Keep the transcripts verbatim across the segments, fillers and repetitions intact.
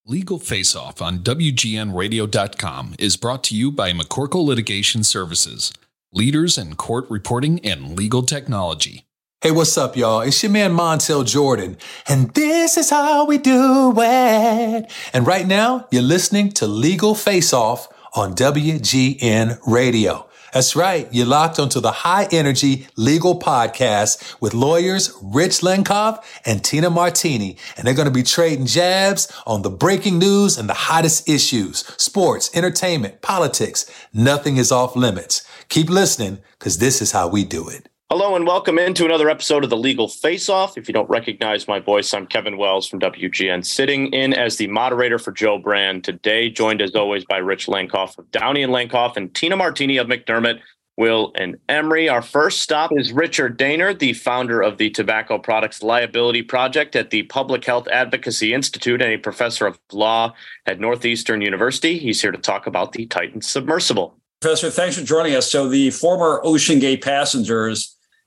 Legal Face Off on W G N radio dot com is brought to you by McCorkle Litigation Services, leaders in court reporting and legal technology. Hey, what's up, y'all? It's your man, Montel Jordan, and this is how we do it. And right now, you're listening to Legal Face Off on W G N Radio. That's right. You're locked onto the high-energy legal podcast with lawyers Rich Lenkov and Tina Martini. And they're going to be trading jabs on the breaking news and the hottest issues, sports, entertainment, politics. Nothing is off limits. Keep listening, because this is how we do it. Hello and welcome into another episode of the Legal Face-Off. If you don't recognize my voice, I'm Kevin Wells from W G N, sitting in as the moderator for Joe Brand today, joined as always by Rich Lenkov of Downey and Lenkov and Tina Martini of McDermott, Will, and Emery. Our first stop is Richard Daner, the founder of the Tobacco Products Liability Project at the Public Health Advocacy Institute and a professor of law at Northeastern University. He's here to talk about the Titan submersible. Professor, thanks for joining us. So the former OceanGate passengers,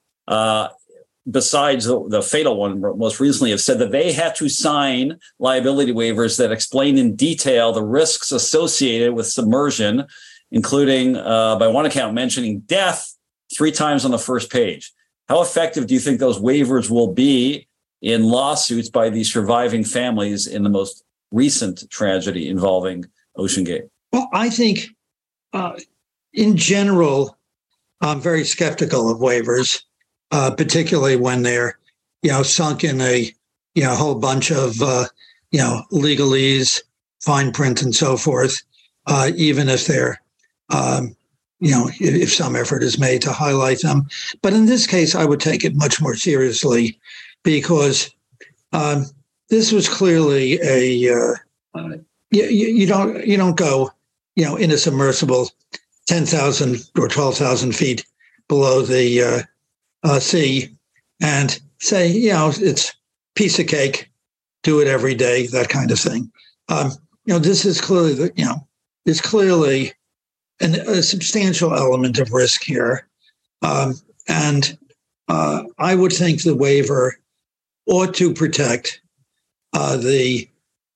Uh, besides the, the fatal one most recently, have said that they had to sign liability waivers that explain in detail the risks associated with submersion, including, uh, by one account, mentioning death three times on the first page. How effective do you think those waivers will be in lawsuits by the surviving families in the most recent tragedy involving OceanGate? Well, I think uh, in general, I'm very skeptical of waivers. Uh, particularly when they're, you know, sunk in a, you know, whole bunch of, uh, you know, legalese, fine print, and so forth. Uh, even if they're, um, you know, if, if some effort is made to highlight them. But in this case, I would take it much more seriously because um, this was clearly a. Uh, uh, you, you don't you don't go, you know, in a submersible ten thousand or twelve thousand feet below the. Uh, Uh, see, and say, you know, it's piece of cake, do it every day, that kind of thing. Um, you know, this is clearly, the, you know, there's clearly an, a substantial element of risk here. Um, and uh, I would think the waiver ought to protect uh, the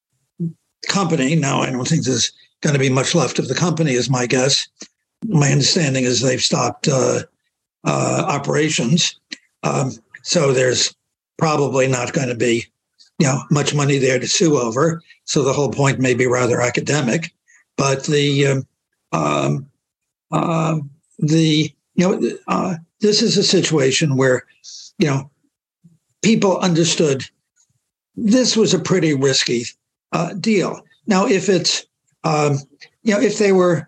company. Now, I don't think there's going to be much left of the company, is my guess. My understanding is they've stopped uh, Uh, operations. Um, so there's probably not going to be, you know, much money there to sue over. So the whole point may be rather academic, but the, um, um, uh, the, you know, uh, this is a situation where, you know, people understood this was a pretty risky uh, deal. Now, if it's, um, you know, if they were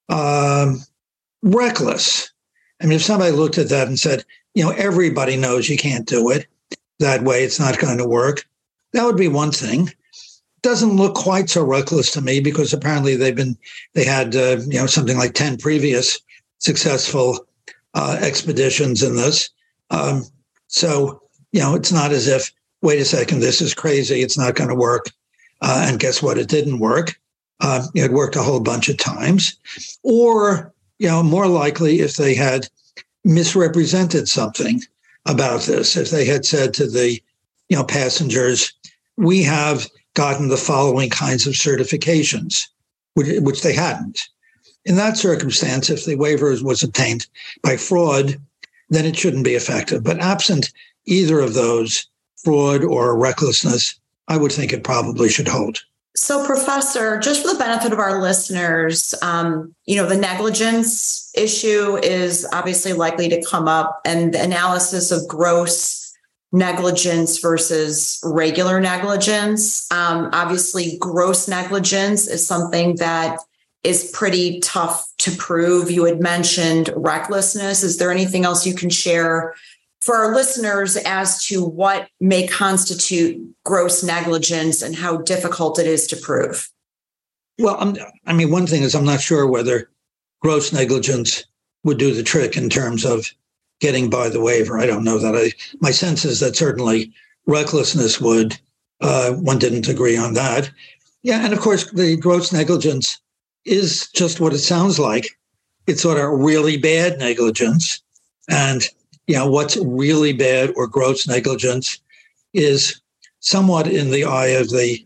um, reckless, I mean, if somebody looked at that and said, you know, everybody knows you can't do it that way, it's not going to work, that would be one thing. Doesn't look quite so reckless to me because apparently they've been, they had, uh, you know, something like ten previous successful uh, expeditions in this. Um, so, you know, it's not as if, wait a second, this is crazy, it's not going to work. Uh, and guess what? It didn't work. Uh, it worked a whole bunch of times. Or, you know, more likely if they had misrepresented something about this, if they had said to the, you know, passengers, we have gotten the following kinds of certifications, which, which they hadn't. In that circumstance, if the waiver was obtained by fraud, then it shouldn't be effective. But absent either of those, fraud or recklessness, I would think it probably should hold. So, Professor, just for the benefit of our listeners, um, you know, the negligence issue is obviously likely to come up, and the analysis of gross negligence versus regular negligence. Um, obviously, gross negligence is something that is pretty tough to prove. You had mentioned recklessness. Is there anything else you can share for our listeners as to what may constitute gross negligence and how difficult it is to prove? Well, I'm, I mean, one thing is I'm not sure whether gross negligence would do the trick in terms of getting by the waiver. I don't know that. I, my sense is that certainly recklessness would. Uh, one didn't agree on that. Yeah, and of course, the gross negligence is just what it sounds like. It's sort of really bad negligence. And you know, what's really bad or gross negligence is somewhat in the eye of the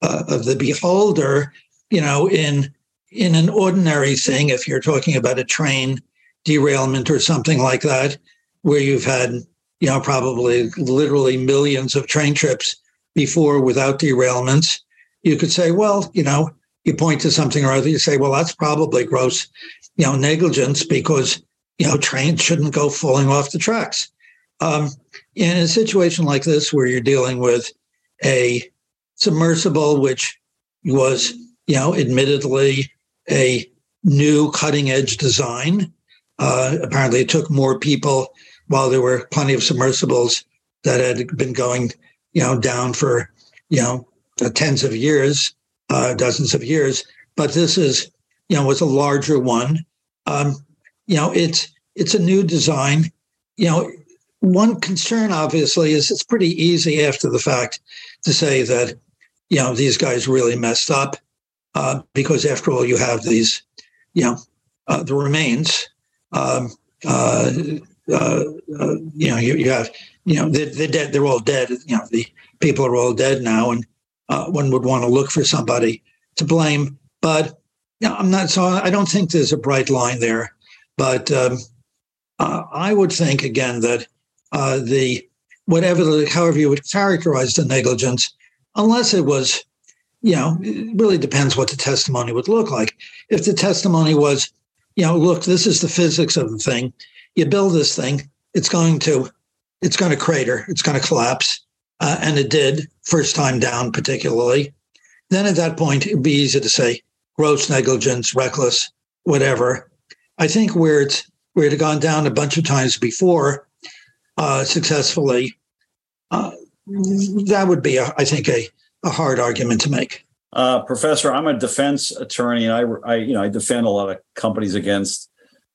uh, of the beholder. You know, in in an ordinary thing, if you're talking about a train derailment or something like that, where you've had, you know, probably literally millions of train trips before without derailments, you could say, well, you know, you point to something or other, you say, well, that's probably gross, you know, negligence because, you know, trains shouldn't go falling off the tracks. Um, in a situation like this, where you're dealing with a submersible, which was, you know, admittedly a new cutting edge design, uh, apparently it took more people while there were plenty of submersibles that had been going, you know, down for, you know, uh, tens of years, uh, dozens of years. But this is, you know, was a larger one. Um, you know, it's it's a new design. You know, one concern obviously is it's pretty easy after the fact to say that, you know, these guys really messed up uh, because after all, you have these, you know, uh, the remains. Um, uh, uh, uh, you know, you, you have, you know, they're, they're dead. They're all dead. You know, the people are all dead now, and uh, one would want to look for somebody to blame. But you know, I'm not. So I don't think there's a bright line there. But um, uh, I would think again that uh, the whatever, the, however you would characterize the negligence, unless it was, you know, it really depends what the testimony would look like. If the testimony was, you know, look, this is the physics of the thing. You build this thing, it's going to, it's going to crater, it's going to collapse, uh, and it did first time down, particularly. Then at that point, it'd be easy to say gross negligence, reckless, whatever. I think where it's where it had gone down a bunch of times before, uh, successfully, uh, that would be, a, I think, a, a hard argument to make. Uh, Professor, I'm a defense attorney, and I, I, you know, I defend a lot of companies against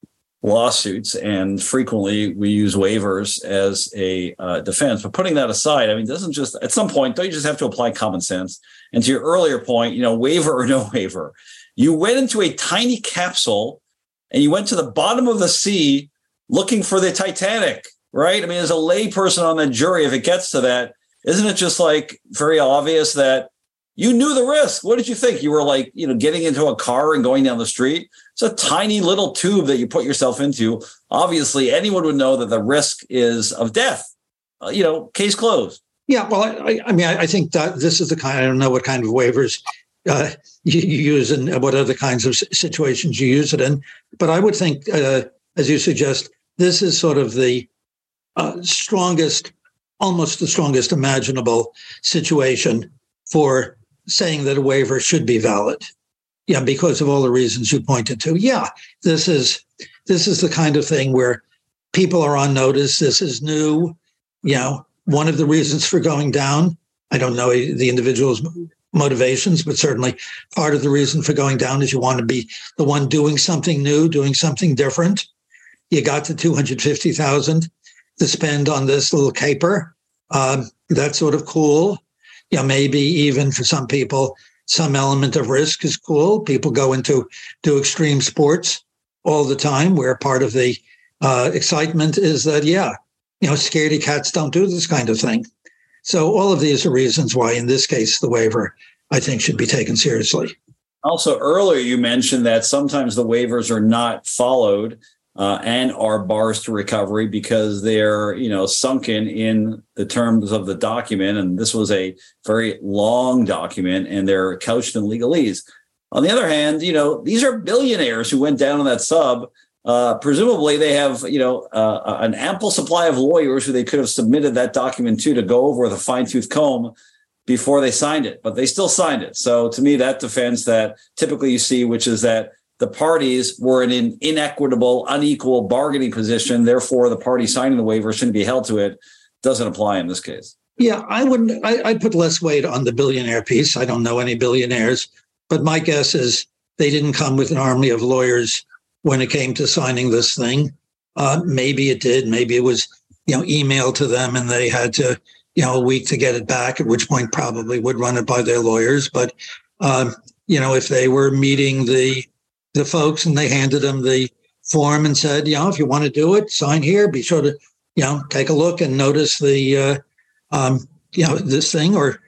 lawsuits, and frequently we use waivers as a uh, defense. But putting that aside, I mean, doesn't just at some point don't you just have to apply common sense? And to your earlier point, you know, waiver or no waiver, you went into a tiny capsule and you went to the bottom of the sea looking for the Titanic, right? I mean, as a layperson on the jury, if it gets to that, isn't it just like very obvious that you knew the risk? What did you think? You were like, you know, getting into a car and going down the street. It's a tiny little tube that you put yourself into. Obviously, anyone would know that the risk is of death. Uh, you know, case closed. Yeah, well, I, I mean, I, I think that this is the kind, I don't know what kind of waivers uh, you, you use and what other kinds of situations you use it in. But I would think, uh, as you suggest, this is sort of the uh, strongest, almost the strongest imaginable situation for saying that a waiver should be valid. Yeah, because of all the reasons you pointed to. Yeah, this is this is the kind of thing where people are on notice. This is new. You know, one of the reasons for going down, I don't know the individual's motivations, but certainly part of the reason for going down is you want to be the one doing something new, doing something different. You got the two hundred fifty thousand dollars to spend on this little caper. Um, that's sort of cool. You know, maybe even for some people, some element of risk is cool. People go into do extreme sports all the time, where part of the uh, excitement is that, yeah, you know, scaredy cats don't do this kind of thing. So all of these are reasons why, in this case, the waiver, I think, should be taken seriously. Also, earlier you mentioned that sometimes the waivers are not followed uh, and are bars to recovery because they're, you know, sunken in the terms of the document. And this was a very long document, and they're couched in legalese. On the other hand, you know, these are billionaires who went down on that sub. Uh, presumably, they have, you know, uh, an ample supply of lawyers who they could have submitted that document to to go over with a fine-tooth comb before they signed it, but they still signed it. So to me, that defense that typically you see, which is that the parties were in an inequitable, unequal bargaining position, therefore the party signing the waiver shouldn't be held to it, doesn't apply in this case. Yeah, I wouldn't. I, I'd put less weight on the billionaire piece. I don't know any billionaires, but my guess is they didn't come with an army of lawyers when it came to signing this thing. Uh, maybe it did. Maybe it was, you know, emailed to them and they had to, you know, a week to get it back, at which point probably would run it by their lawyers. But, um, you know, if they were meeting the the folks and they handed them the form and said, you know, if you want to do it, sign here, be sure to, you know, take a look and notice the, uh, um, you know, this thing, or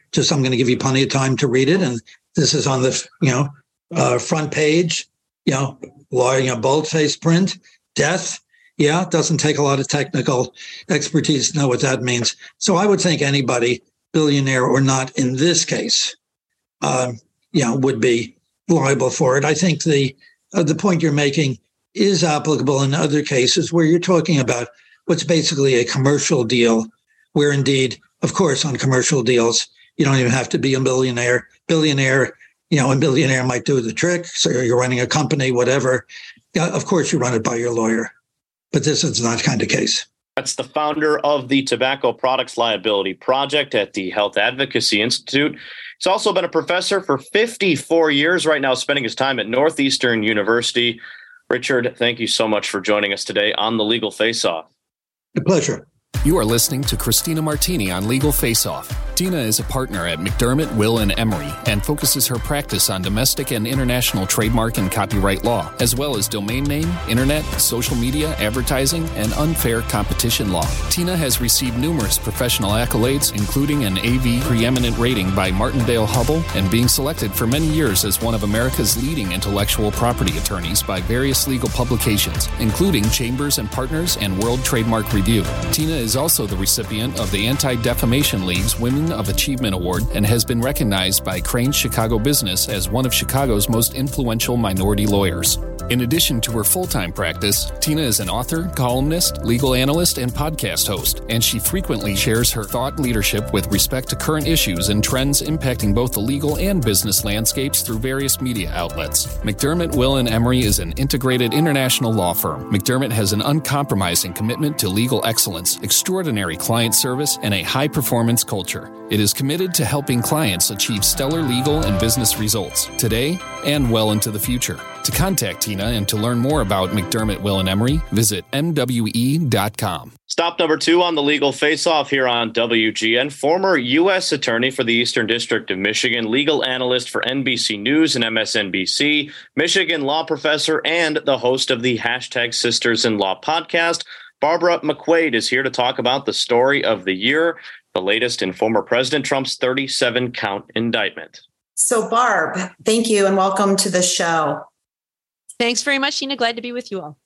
Just I'm going to give you plenty of time to read it, and this is on the you know uh, front page. You know, you know, boldface print, death. Yeah, it doesn't take a lot of technical expertise to know what that means. So I would think anybody, billionaire or not, in this case, uh, you know, would be liable for it. I think the uh, the point you're making is applicable in other cases where you're talking about what's basically a commercial deal, where indeed, of course, on commercial deals, you don't even have to be a billionaire. Billionaire, you know, a billionaire might do the trick. So you're running a company, whatever. Yeah, of course, you run it by your lawyer. But this is not kind of case. That's the founder of the Tobacco Products Liability Project at the Health Advocacy Institute. He's also been a professor for fifty-four years, right now spending his time at Northeastern University. Richard, thank you so much for joining us today on the Legal Face-Off. A pleasure. You are listening to Christina Martini on Legal Face-Off. Tina is a partner at McDermott, Will and Emery and focuses her practice on domestic and international trademark and copyright law, as well as domain name, internet, social media, advertising, and unfair competition law. Tina has received numerous professional accolades, including an A V preeminent rating by Martindale-Hubbell and being selected for many years as one of America's leading intellectual property attorneys by various legal publications, including Chambers and Partners and World Trademark Review. Tina is also the recipient of the Anti-Defamation League's Women of Achievement Award and has been recognized by Crain's Chicago Business as one of Chicago's most influential minority lawyers. In addition to her full-time practice, Tina is an author, columnist, legal analyst, and podcast host, and she frequently shares her thought leadership with respect to current issues and trends impacting both the legal and business landscapes through various media outlets. McDermott, Will and Emery is an integrated international law firm. McDermott has an uncompromising commitment to legal excellence, extraordinary client service, and a high-performance culture. It is committed to helping clients achieve stellar legal and business results today and well into the future. To contact Tina and to learn more about McDermott, Will and Emery, visit M W E dot com. Stop number two on the Legal Face-Off here on W G N. Former U S Attorney for the Eastern District of Michigan, legal analyst for N B C News and M S N B C, Michigan law professor, and the host of the Hashtag Sisters in Law podcast, Barbara McQuade is here to talk about the story of the year, the latest in former President Trump's thirty-seven count indictment. So, Barb, thank you and welcome to the show. Thanks very much, Tina. Glad to be with you all.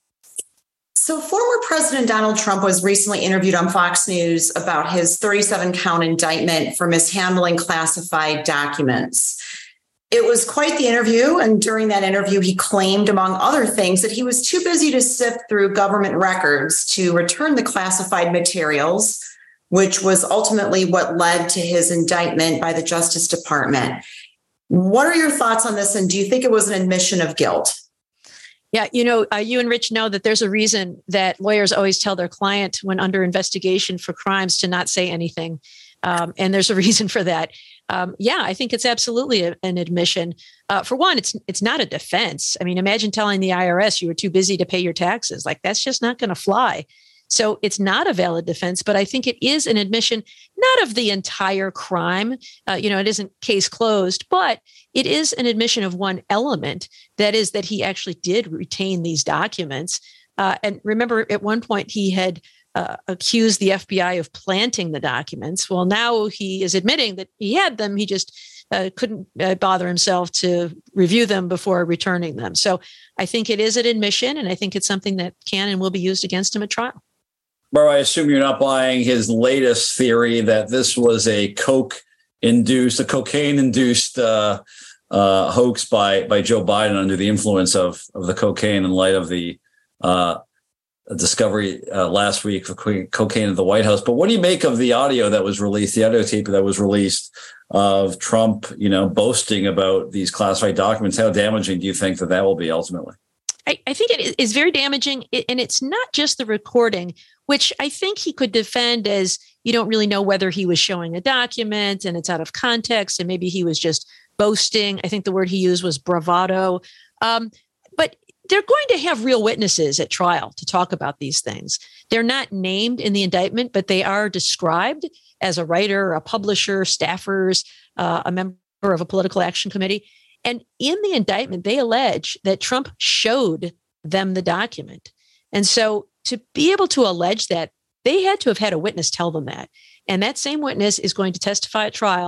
So former President Donald Trump was recently interviewed on Fox News about his thirty-seven count indictment for mishandling classified documents. It was quite the interview. And during that interview, he claimed, among other things, that he was too busy to sift through government records to return the classified materials, which was ultimately what led to his indictment by the Justice Department. What are your thoughts on this? And do you think it was an admission of guilt? Yeah, you know, uh, you and Rich know that there's a reason that lawyers always tell their client when under investigation for crimes to not say anything. Um, and there's a reason for that. Um, yeah, I think it's absolutely a, an admission. Uh, for one, it's it's not a defense. I mean, imagine telling the I R S you were too busy to pay your taxes. Like, that's just not going to fly. So it's not a valid defense, but I think it is an admission, not of the entire crime. Uh, you know, it isn't case closed, but it is an admission of one element. That is that he actually did retain these documents. Uh, and remember, at one point, he had uh, accused the F B I of planting the documents. Well, now he is admitting that he had them. He just uh, couldn't uh, bother himself to review them before returning them. So I think it is an admission, and I think it's something that can and will be used against him at trial. Barbara, I assume you're not buying his latest theory that this was a coke-induced, a cocaine-induced uh, uh, hoax by by Joe Biden under the influence of, of the cocaine in light of the uh, discovery uh, last week of cocaine at the White House. But what do you make of the audio that was released, the audio tape that was released of Trump, you know, boasting about these classified documents? How damaging do you think that that will be ultimately? I, I think it is very damaging. And it's not just the recording, which I think he could defend as you don't really know whether he was showing a document and it's out of context and maybe he was just boasting. I think the word he used was bravado. Um, but they're going to have real witnesses at trial to talk about these things. They're not named in the indictment, but they are described as a writer, a publisher, staffers, uh, a member of a political action committee. And in the indictment, they allege that Trump showed them the document. And so to be able to allege that, they had to have had a witness tell them that. And that same witness is going to testify at trial.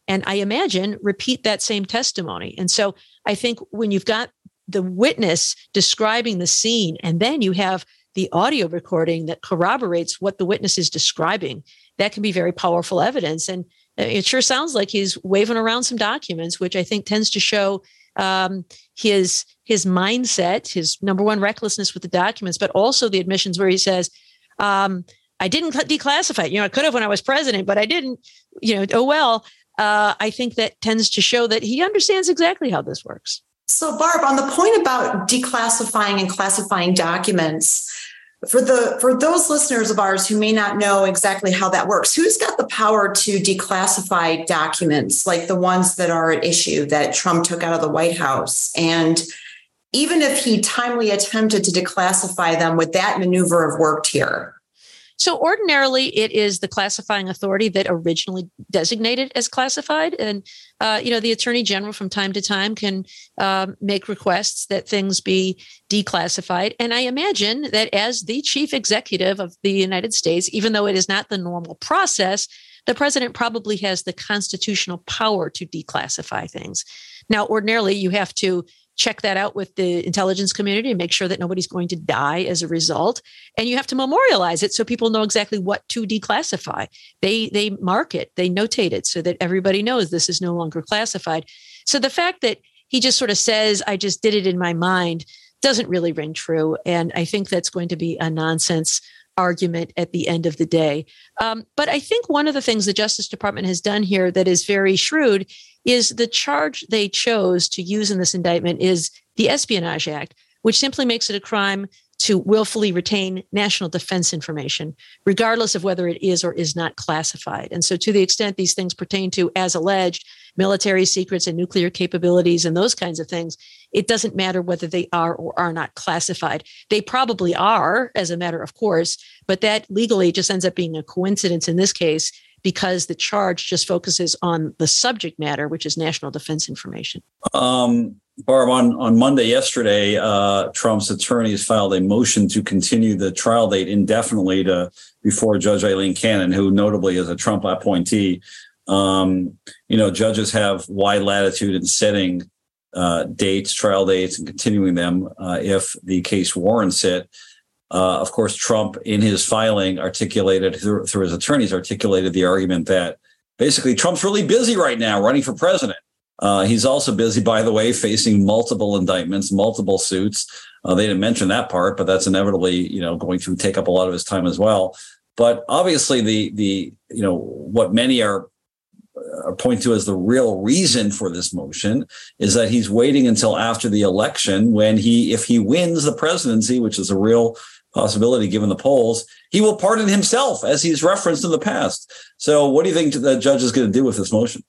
and I imagine repeat that same testimony. And so I think when you've got the witness describing the scene, and then you have the audio recording that corroborates what the witness is describing, that can be very powerful evidence. And it sure sounds like he's waving around some documents, which I think tends to show um, his his mindset, his number one recklessness with the documents, but also the admissions where he says, um, I didn't declassify it. You know, I could have when I was president, but I didn't, you know, oh, well, uh, I think that tends to show that he understands exactly how this works. So, Barb, on the point about declassifying and classifying documents, for the for those listeners of ours who may not know exactly how that works, who's got the power to declassify documents like the ones that are at issue that Trump took out of the White House? And even if he timely attempted to declassify them, would that maneuver have worked here? So ordinarily, it is the classifying authority that originally designated as classified. And, uh, you know, the attorney general from time to time can um, make requests that things be declassified. And I imagine that as the chief executive of the United States, even though it is not the normal process, the president probably has the constitutional power to declassify things. Now, ordinarily, you have to check that out with the intelligence community and make sure that nobody's going to die as a result. And you have to memorialize it so people know exactly what to declassify. They they mark it, they notate it so that everybody knows this is no longer classified. So the fact that he just sort of says, I just did it in my mind, doesn't really ring true. And I think that's going to be a nonsense argument at the end of the day. Um, but I think one of the things the Justice Department has done here that is very shrewd is the charge they chose to use in this indictment is the Espionage Act, which simply makes it a crime to willfully retain national defense information, regardless of whether it is or is not classified. And so to the extent these things pertain to, as alleged, military secrets and nuclear capabilities and those kinds of things, it doesn't matter whether they are or are not classified. They probably are, as a matter of course, but that legally just ends up being a coincidence in this case because the charge just focuses on the subject matter, which is national defense information. Um, Barb, on, on Monday yesterday, uh, Trump's attorneys filed a motion to continue the trial date indefinitely to before Judge Aileen Cannon, who notably is a Trump appointee. Um, you know, judges have wide latitude in setting uh, dates, trial dates, and continuing them uh, if the case warrants it. Uh, of course, Trump, in his filing, articulated through, through his attorneys, articulated the argument that basically Trump's really busy right now running for president. Uh, he's also busy, by the way, facing multiple indictments, multiple suits. Uh, they didn't mention that part, but that's inevitably, you know, going to take up a lot of his time as well. But obviously, the the you know what many are, are point to as the real reason for this motion is that he's waiting until after the election when he, if he wins the presidency, which is a real possibility given the polls, he will pardon himself, as he's referenced in the past. So what do you think the judge is going to do with this motion?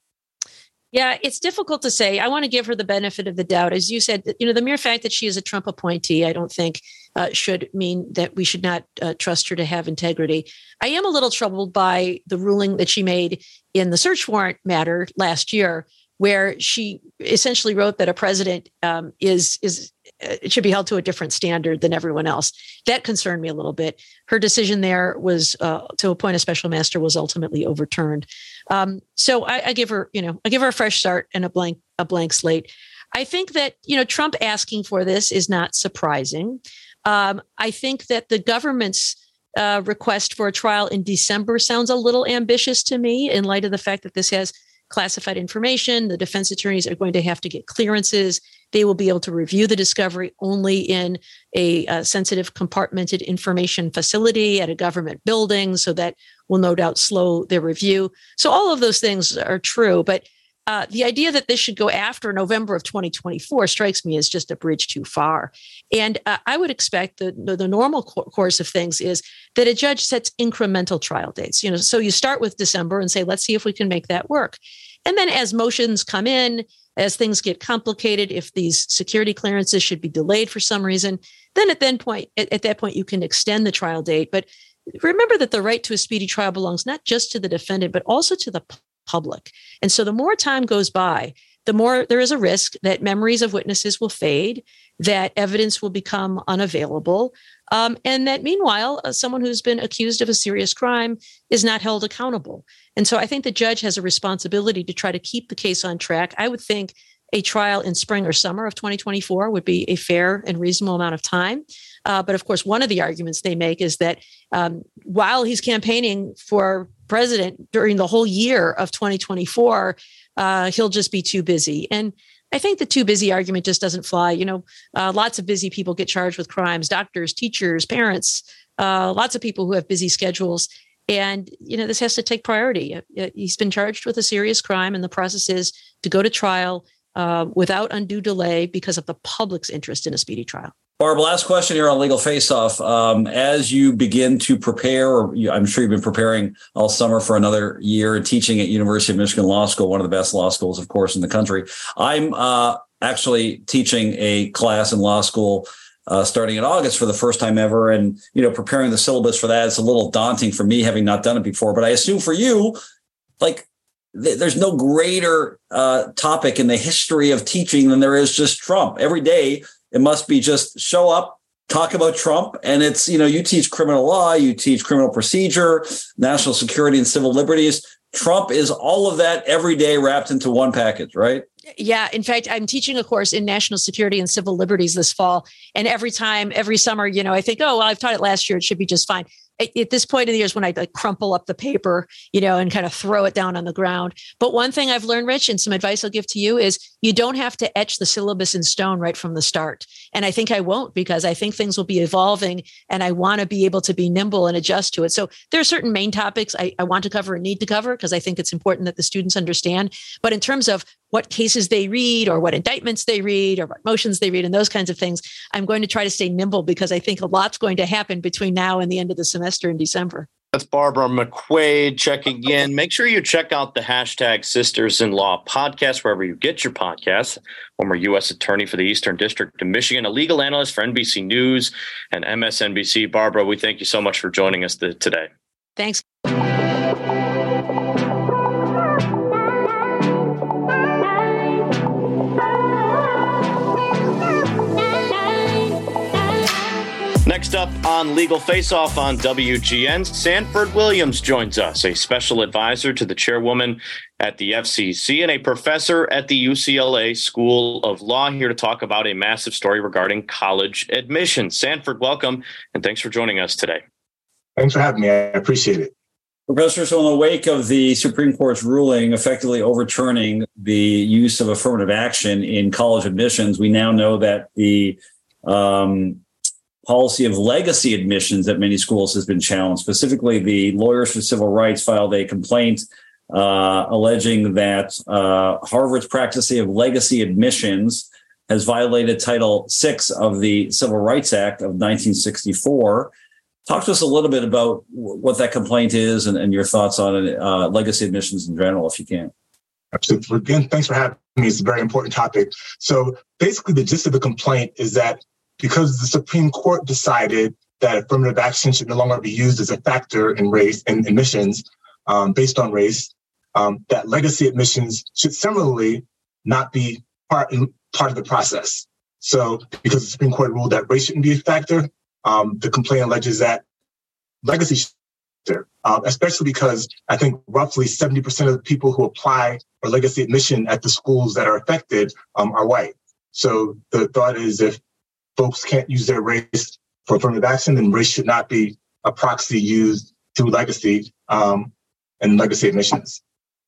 Yeah, it's difficult to say. I want to give her the benefit of the doubt. As you said, you know, the mere fact that she is a Trump appointee, I don't think uh, should mean that we should not uh, trust her to have integrity. I am a little troubled by the ruling that she made in the search warrant matter last year, where she essentially wrote that a president um, is is it should be held to a different standard than everyone else. That concerned me a little bit. Her decision there was uh, to appoint a special master was ultimately overturned. Um, so I, I give her, you know, I give her a fresh start and a blank a blank slate. I think that, you know, Trump asking for this is not surprising. Um, I think that the government's uh, request for a trial in December sounds a little ambitious to me in light of the fact that this has classified information. The defense attorneys are going to have to get clearances. They will be able to review the discovery only in a, a sensitive compartmented information facility at a government building. So that will no doubt slow their review. So all of those things are true. But uh, the idea that this should go after November of twenty twenty-four strikes me as just a bridge too far. And uh, I would expect the, the, the normal co- course of things is that a judge sets incremental trial dates. You know, so you start with December and say, let's see if we can make that work. And then as motions come in, as things get complicated, if these security clearances should be delayed for some reason, then at that point, at, at that point, you can extend the trial date. But remember that the right to a speedy trial belongs not just to the defendant, but also to the public. And so the more time goes by, the more there is a risk that memories of witnesses will fade, that evidence will become unavailable, um, and that meanwhile, uh, someone who's been accused of a serious crime is not held accountable. And so I think the judge has a responsibility to try to keep the case on track. I would think a trial in spring or summer of twenty twenty-four would be a fair and reasonable amount of time. Uh, but of course, one of the arguments they make is that um, while he's campaigning for president during the whole year of twenty twenty-four, uh, he'll just be too busy. And I think the too busy argument just doesn't fly. You know, uh, lots of busy people get charged with crimes, doctors, teachers, parents, uh, lots of people who have busy schedules. And, you know, this has to take priority. He's been charged with a serious crime, and the process is to go to trial uh, without undue delay because of the public's interest in a speedy trial. Barb, last question here on Legal Face Off. Um, as you begin to prepare, or you, I'm sure you've been preparing all summer for another year and teaching at University of Michigan Law School, one of the best law schools, of course, in the country. I'm uh, actually teaching a class in law school uh, starting in August for the first time ever. And, you know, preparing the syllabus for that is a little daunting for me, having not done it before. But I assume for you, like, th- there's no greater uh, topic in the history of teaching than there is just Trump. Every day, it must be just show up, talk about Trump. And it's, you know, you teach criminal law, you teach criminal procedure, national security and civil liberties. Trump is all of that every day wrapped into one package, right? Yeah. In fact, I'm teaching a course in national security and civil liberties this fall. And every time, every summer, you know, I think, oh, well, I've taught it last year. It should be just fine. At, at this point in the year is when I like crumple up the paper, you know, and kind of throw it down on the ground. But one thing I've learned, Rich, and some advice I'll give to you is you don't have to etch the syllabus in stone right from the start. And I think I won't, because I think things will be evolving and I want to be able to be nimble and adjust to it. So there are certain main topics I, I want to cover and need to cover because I think it's important that the students understand. But in terms of what cases they read or what indictments they read or what motions they read and those kinds of things, I'm going to try to stay nimble because I think a lot's going to happen between now and the end of the semester in December. That's Barbara McQuaid checking in. Make sure you check out the hashtag Sisters in Law podcast, wherever you get your podcasts. Former U S attorney for the Eastern District of Michigan, a legal analyst for N B C News and M S N B C. Barbara, we thank you so much for joining us th- today. Thanks. Next up on Legal Face Off on W G N, Sanford Williams joins us, a special advisor to the chairwoman at the F C C and a professor at the U C L A School of Law, here to talk about a massive story regarding college admissions. Sanford, welcome, and thanks for joining us today. Thanks for having me. I appreciate it. Professor, so in the wake of the Supreme Court's ruling effectively overturning the use of affirmative action in college admissions, we now know that the um, policy of legacy admissions at many schools has been challenged. Specifically, the Lawyers for Civil Rights filed a complaint uh, alleging that uh, Harvard's practice of legacy admissions has violated Title six of the Civil Rights Act of nineteen sixty-four. Talk to us a little bit about what that complaint is and, and your thoughts on it, uh, legacy admissions in general, if you can. Absolutely. Again, thanks for having me. It's a very important topic. So basically, the gist of the complaint is that because the Supreme Court decided that affirmative action should no longer be used as a factor in race and admissions um, based on race, um, that legacy admissions should similarly not be part, in, part of the process. So because the Supreme Court ruled that race shouldn't be a factor, um, the complaint alleges that legacy should, uh, especially because I think roughly seventy percent of the people who apply for legacy admission at the schools that are affected um, are white. So the thought is if folks can't use their race for affirmative action, then race should not be a proxy used through legacy um, and legacy admissions.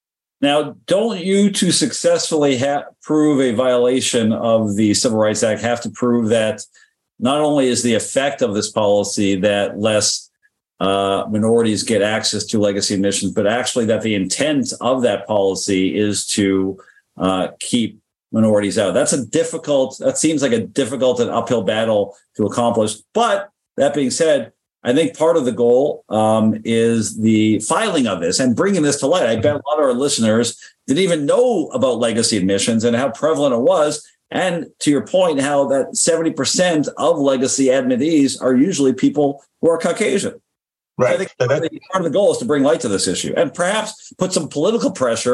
Now, don't you, to successfully ha- prove a violation of the Civil Rights Act, have to prove that not only is the effect of this policy that less uh, minorities get access to legacy admissions, but actually that the intent of that policy is to uh, keep minorities out? That's a difficult, that seems like a difficult and uphill battle to accomplish. But that being said, I think part of the goal um, is the filing of this and bringing this to light. I bet a lot of our listeners didn't even know about legacy admissions and how prevalent it was. And to your point, how that seventy percent of legacy admittees are usually people who are Caucasian. Right. So I think part of, the, part of the goal is to bring light to this issue and perhaps put some political pressure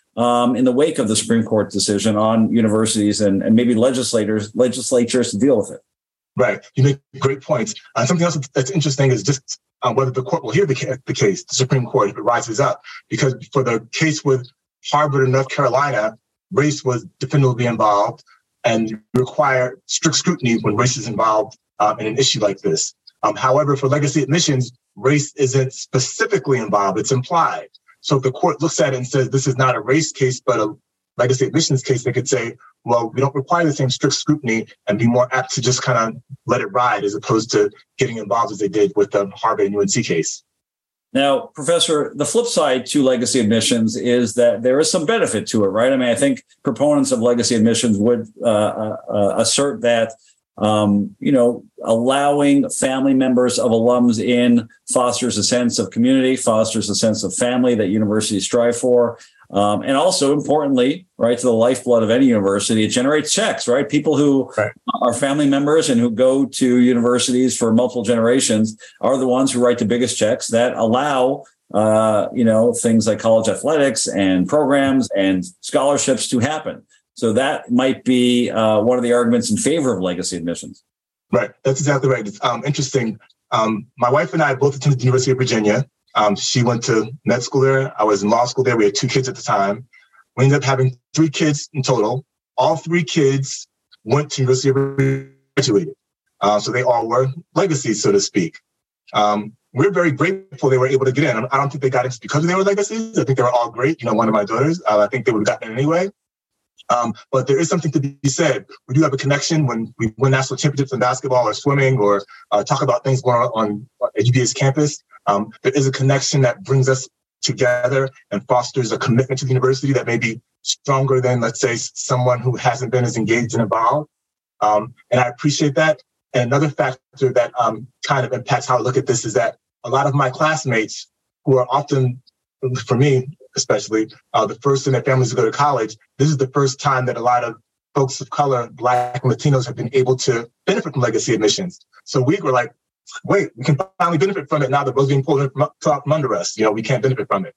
um, in the wake of the Supreme Court decision on universities and, and maybe legislators, legislatures to deal with it. Right. You make great points. Uh, something else that's interesting is just uh, whether the court will hear the, ca- the case, the Supreme Court, if it rises up. Because for the case with Harvard and North Carolina, race was definitively involved and require strict scrutiny when race is involved um, in an issue like this. Um, however, for legacy admissions, race isn't specifically involved, it's implied. So if the court looks at it and says this is not a race case, but a legacy admissions case, they could say, well, we don't require the same strict scrutiny and be more apt to just kind of let it ride as opposed to getting involved as they did with the Harvard and U N C case. Now, Professor, the flip side to legacy admissions is that there is some benefit to it, right? I mean, I think proponents of legacy admissions would uh, uh, assert that, um, you know, allowing family members of alums in fosters a sense of community, fosters a sense of family that universities strive for. Um, and also, importantly, right, to the lifeblood of any university, it generates checks, right? People who right. are family members and who go to universities for multiple generations are the ones who write the biggest checks that allow, uh, you know, things like college athletics and programs and scholarships to happen. So that might be uh, one of the arguments in favor of legacy admissions. Right. That's exactly right. It's um, interesting. Um, my wife and I both attended the University of Virginia. Um, she went to med school there. I was in law school there. We had two kids at the time. We ended up having three kids in total. All three kids went to University of Virginia, graduated. Uh, so they all were legacies, so to speak. Um, we're very grateful they were able to get in. I don't think they got in because they were legacies. I think they were all great. You know, one of my daughters, uh, I think they would have gotten in anyway. Um, but there is something to be said. We do have a connection when we win national championships in basketball or swimming or uh, talk about things going on on U V A's campus. Um, there is a connection that brings us together and fosters a commitment to the university that may be stronger than, let's say, someone who hasn't been as engaged and involved. Um, and I appreciate that. And another factor that um, kind of impacts how I look at this is that a lot of my classmates who are often, for me especially, uh, the first in their families to go to college, this is the first time that a lot of folks of color, Black and Latinos, have been able to benefit from legacy admissions. So we were like, wait, we can finally benefit from it now that was being pulled from, from under us. You know, we can't benefit from it.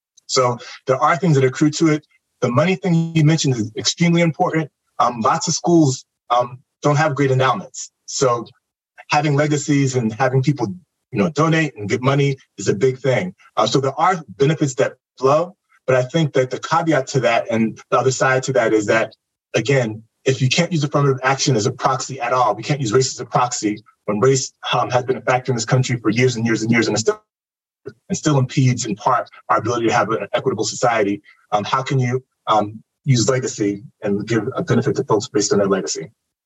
So there are things that accrue to it. The money thing you mentioned is extremely important. Um, lots of schools um, don't have great endowments. So having legacies and having people, you know, donate and give money is a big thing. Uh, so there are benefits that flow, but I think that the caveat to that and the other side to that is that, again, if you can't use affirmative action as a proxy at all, we can't use race as a proxy when race um, has been a factor in this country for years and years and years and still, and still impedes in part our ability to have an equitable society. Um, how can you um, use legacy and give a benefit to folks based on their legacy?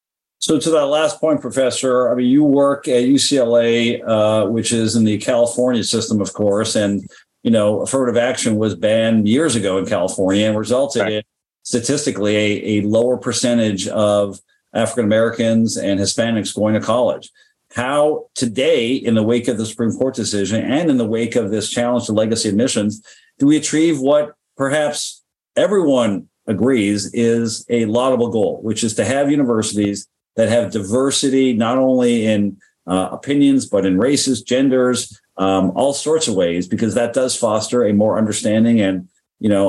So to that last point, Professor, I mean, you work at U C L A, uh, which is in the California system, of course, and, you know, affirmative action was banned years ago in California and resulted right. in statistically a, a lower percentage of African Americans and Hispanics going to college. How today, in the wake of the Supreme Court decision and in the wake of this challenge to legacy admissions, do we achieve what perhaps everyone agrees is a laudable goal, which is to have universities that have diversity, not only in uh, opinions, but in races, genders, um, all sorts of ways, because that does foster a more understanding and, you know,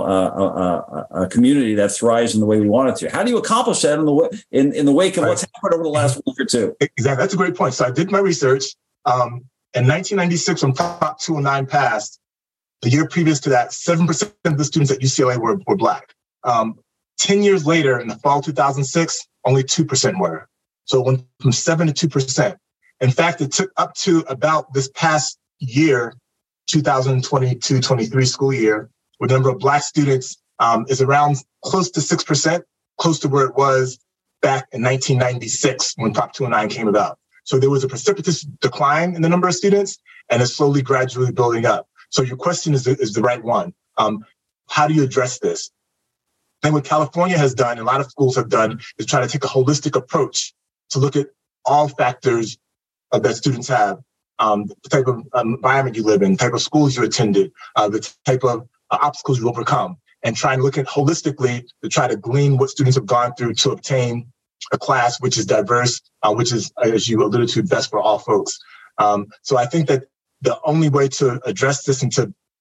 uh, a, a, a community that thrives in the way we want it to. How do you accomplish that in the w- in, in the wake of what's happened over the last week or two? Exactly. That's a great point. So I did my research. Um, in nineteen ninety-six, when Prop two oh nine passed, the year previous to that, seven percent of the students at U C L A were, were Black. Um, ten years later, in the fall of two thousand six, only two percent were. So it went from seven to two percent. In fact, it took up to about this past year, two thousand twenty-two twenty-three school year, where the number of Black students um, is around close to six percent, close to where it was back in nineteen ninety-six when Prop two oh nine came about. So there was a precipitous decline in the number of students, and it's slowly, gradually building up. So your question is, is the right one. Um, how do you address this? And what California has done, and a lot of schools have done, is try to take a holistic approach to look at all factors uh, that students have, um, the type of um, environment you live in, the type of schools you attended, uh, the type of uh, obstacles you overcome, and try and look at holistically to try to glean what students have gone through to obtain a class which is diverse, uh, which is, as you alluded to, best for all folks. Um, so I think that the only way to address this and to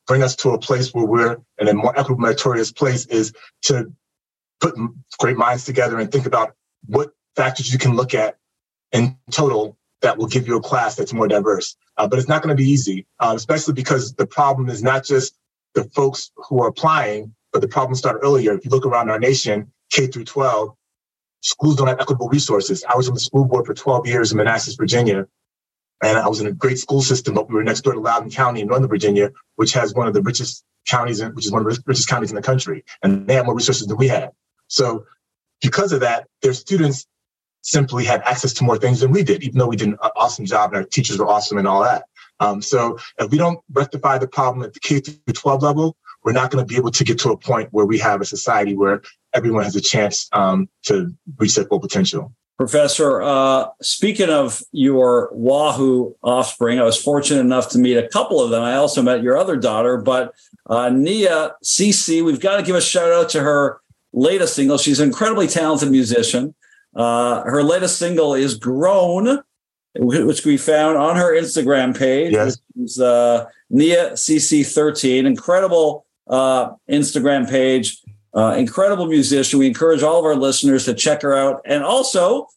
bring us to a place where we're in a more equitable, meritorious place is to put great minds together and think about what factors you can look at in total that will give you a class that's more diverse. Uh, but it's not going to be easy, uh, especially because the problem is not just the folks who are applying, but the problem started earlier. If you look around our nation, K through twelve, schools don't have equitable resources. I was on the school board for twelve years in Manassas, Virginia, and I was in a great school system, but we were next door to Loudoun County in Northern Virginia, which has one of the richest counties, in, which is one of the richest counties in the country, and they have more resources than we had. So because of that, their students simply had access to more things than we did, even though we did an awesome job and our teachers were awesome and all that. Um, so if we don't rectify the problem at the K through twelve level, we're not going to be able to get to a point where we have a society where everyone has a chance um, to reach their full potential. Professor, uh, speaking of your Wahoo offspring, I was fortunate enough to meet a couple of them. I also met your other daughter, but uh, Nia Cece, we've got to give a shout out to her latest single. She's an incredibly talented musician. Uh, her latest single is Grown, which we found on her Instagram page. Yes. Which is uh, Nia C C thirteen. Incredible uh, Instagram page. Uh, incredible musician. We encourage all of our listeners to check her out. And also,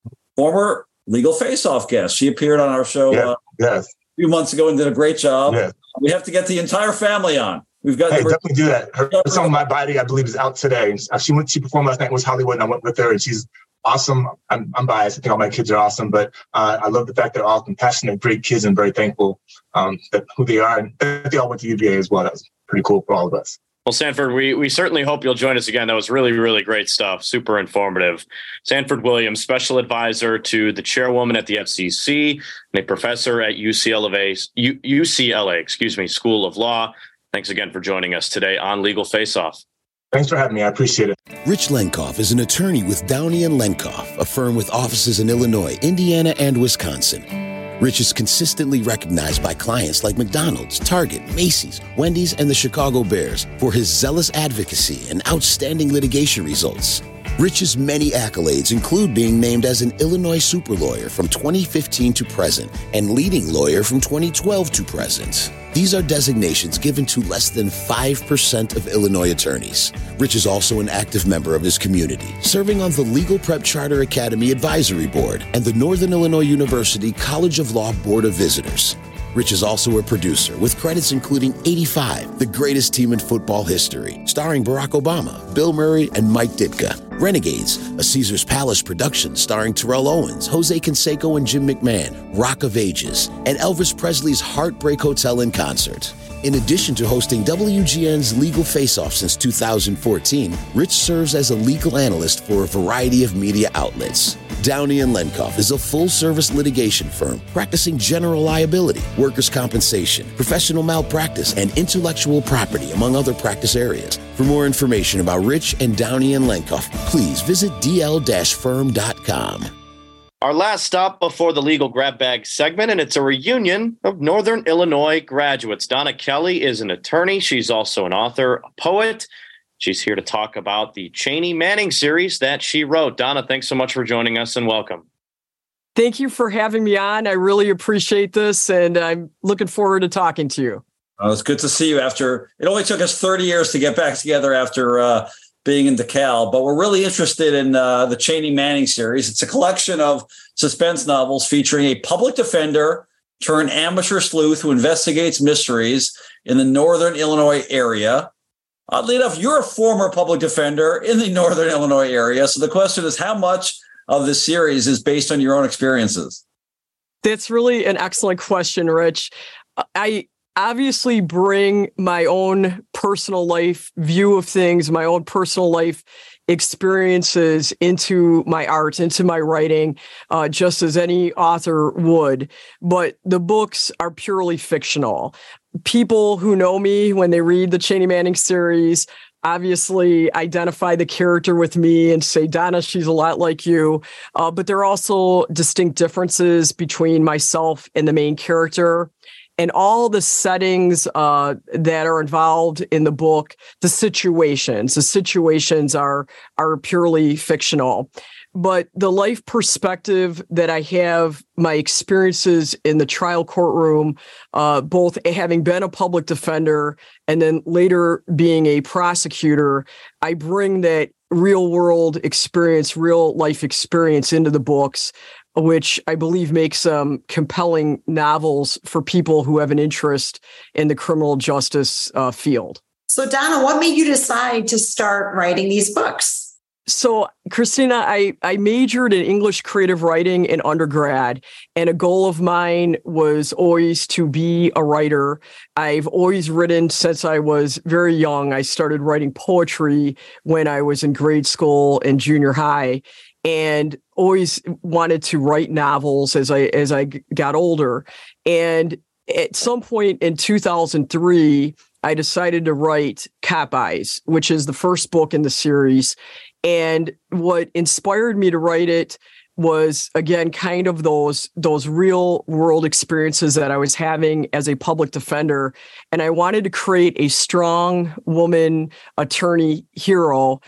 former Legal Face-Off guest. She appeared on our show yeah. uh, yes. a few months ago and did a great job. Yes. We have to get the entire family on. We've got hey, the- definitely do that. Her, her song "My Body," I believe, is out today. She went. She performed last night in West Hollywood, and I went with her, and she's awesome. I'm, I'm biased. I think all my kids are awesome, but uh, I love the fact they're all compassionate, great kids, and very thankful um, that who they are, and that they all went to U V A as well. That was pretty cool for all of us. Well, Sanford, we, we certainly hope you'll join us again. That was really, really great stuff. Super informative. Sanford Williams, special advisor to the chairwoman at the F C C and a professor at U C L A, U C L A, excuse me, School of Law. Thanks again for joining us today on Legal Face-Off. Thanks for having me. I appreciate it. Rich Lenkoff is an attorney with Downey and Lenkoff, a firm with offices in Illinois, Indiana, and Wisconsin. Rich is consistently recognized by clients like McDonald's, Target, Macy's, Wendy's, and the Chicago Bears for his zealous advocacy and outstanding litigation results. Rich's many accolades include being named as an Illinois super lawyer from twenty fifteen to present and leading lawyer from twenty twelve to present. These are designations given to less than five percent of Illinois attorneys. Rich is also an active member of his community, serving on the Legal Prep Charter Academy Advisory Board and the Northern Illinois University College of Law Board of Visitors. Rich is also a producer with credits including eighty-five, The Greatest Team in Football History, starring Barack Obama, Bill Murray, and Mike Ditka. Renegades, a Caesar's Palace production starring Terrell Owens, Jose Canseco, and Jim McMahon, Rock of Ages, and Elvis Presley's Heartbreak Hotel in concert. In addition to hosting W G N's Legal Face-Off since two thousand fourteen, Rich serves as a legal analyst for a variety of media outlets. Downey and Lenkoff is a full-service litigation firm practicing general liability, workers' compensation, professional malpractice, and intellectual property, among other practice areas. For more information about Rich and Downey and Lenkoff, please visit d l dash firm dot com. Our last stop before the legal grab bag segment, and it's a reunion of Northern Illinois graduates. Donna Kelly is an attorney. She's also an author, a poet. She's here to talk about the Cheney Manning series that she wrote. Donna, thanks so much for joining us and welcome. Thank you for having me on. I really appreciate this, and I'm looking forward to talking to you. Well, it's good to see you after, it only took us thirty years to get back together after uh, being in DeKalb, but we're really interested in uh, the Cheney Manning series. It's a collection of suspense novels featuring a public defender turned amateur sleuth who investigates mysteries in the Northern Illinois area. Oddly enough, you're a former public defender in the Northern Illinois area. So the question is, how much of this series is based on your own experiences? That's really an excellent question, Rich. I obviously bring my own personal life view of things, my own personal life experiences into my art, into my writing, uh, just as any author would. But the books are purely fictional. People who know me, when they read the Cheney Manning series, obviously identify the character with me and say, Donna, she's a lot like you. Uh, but there are also distinct differences between myself and the main character. And all the settings uh, that are involved in the book, the situations, the situations are are purely fictional. but the life perspective that I have, my experiences in the trial courtroom, uh, both having been a public defender and then later being a prosecutor, I bring that real world experience, real life experience into the books, which I believe makes um, compelling novels for people who have an interest in the criminal justice uh, field. So, Donna, what made you decide to start writing these books? So, Christina, I, I majored in English creative writing in undergrad, and a goal of mine was always to be a writer. I've always written since I was very young. I started writing poetry when I was in grade school and junior high, and always wanted to write novels as I as I got older. And at some point in two thousand three, I decided to write Cop Eyes, which is the first book in the series. And what inspired me to write it was, again, kind of those those real world experiences that I was having as a public defender. And I wanted to create a strong woman attorney hero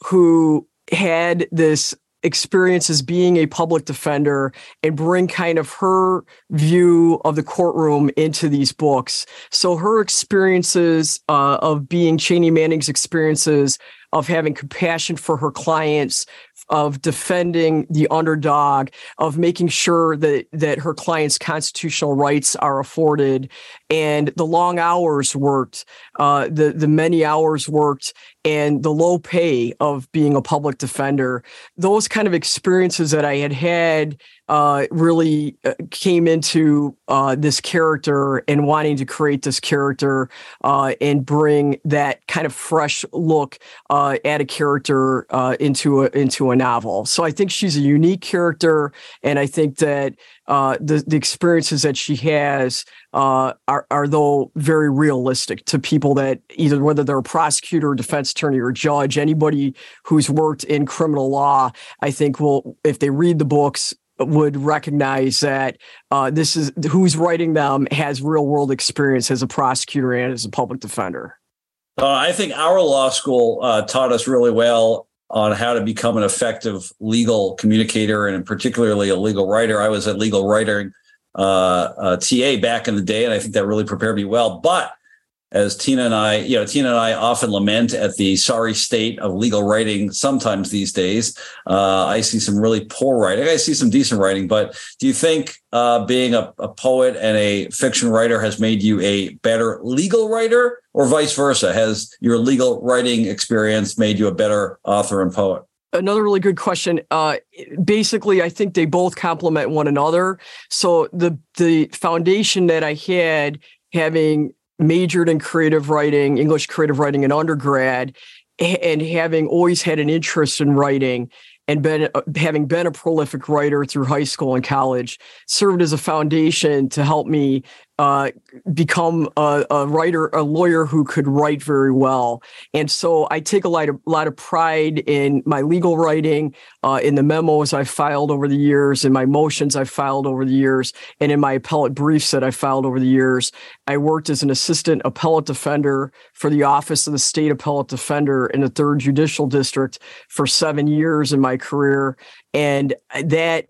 who had this experience as being a public defender and bring kind of her view of the courtroom into these books. So her experiences uh, of being Chanie Manning's experiences of having compassion for her clients, of defending the underdog, of making sure that that her clients' constitutional rights are afforded, and the long hours worked, uh, the the many hours worked, and the low pay of being a public defender. Those kind of experiences that I had had uh, really came into uh, this character and wanting to create this character uh, and bring that kind of fresh look uh, at a character uh, into a into a novel. So I think she's a unique character, and I think that uh, the the experiences that she has uh, are are though very realistic to people that either whether they're a prosecutor, or defense attorney, or judge, anybody who's worked in criminal law, I think will, if they read the books, would recognize that uh, this is who's writing them has real world experience as a prosecutor and as a public defender. Uh, I think our law school uh, taught us really well on how to become an effective legal communicator and particularly a legal writer. I was a legal writing uh, uh, T A back in the day, and I think that really prepared me well. But as Tina and I, you know, Tina and I often lament at the sorry state of legal writing sometimes these days. Uh, I see some really poor writing. I see some decent writing. But do you think uh, being a, a poet and a fiction writer has made you a better legal writer, or vice versa? Has your legal writing experience made you a better author and poet? Another really good question. Uh, basically, I think they both complement one another. So the the foundation that I had, having majored in creative writing, English creative writing in undergrad, and having always had an interest in writing and been uh, having been a prolific writer through high school and college, served as a foundation to help me uh, become a, a writer, a lawyer who could write very well. And so I take a lot of, lot of pride in my legal writing, uh, in the memos I've filed over the years, in my motions I've filed over the years, and in my appellate briefs that I filed over the years. I worked as an assistant appellate defender for the Office of the State Appellate Defender in the third Judicial District for seven years in my career. And that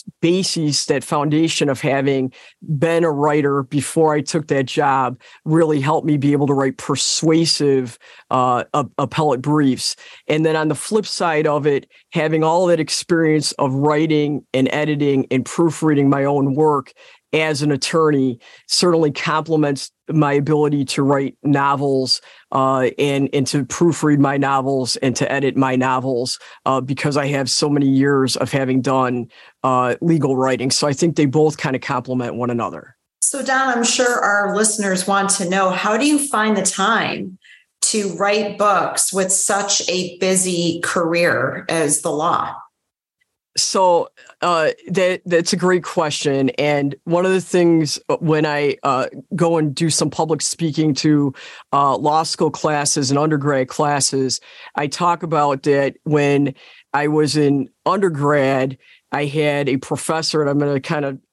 basis, that foundation of having been a writer before I took that job, really helped me be able to write persuasive uh, appellate briefs. And then on the flip side of it, having all that experience of writing and editing and proofreading my own work as an attorney certainly complements my ability to write novels uh, and, and to proofread my novels and to edit my novels uh, because I have so many years of having done uh, legal writing. So I think they both kind of complement one another. So Don, I'm sure our listeners want to know, how do you find the time to write books with such a busy career as the law? So uh, that that's a great question. And one of the things when I uh, go and do some public speaking to uh, law school classes and undergrad classes, I talk about that when I was in undergrad, I had a professor, and I'm going to kind of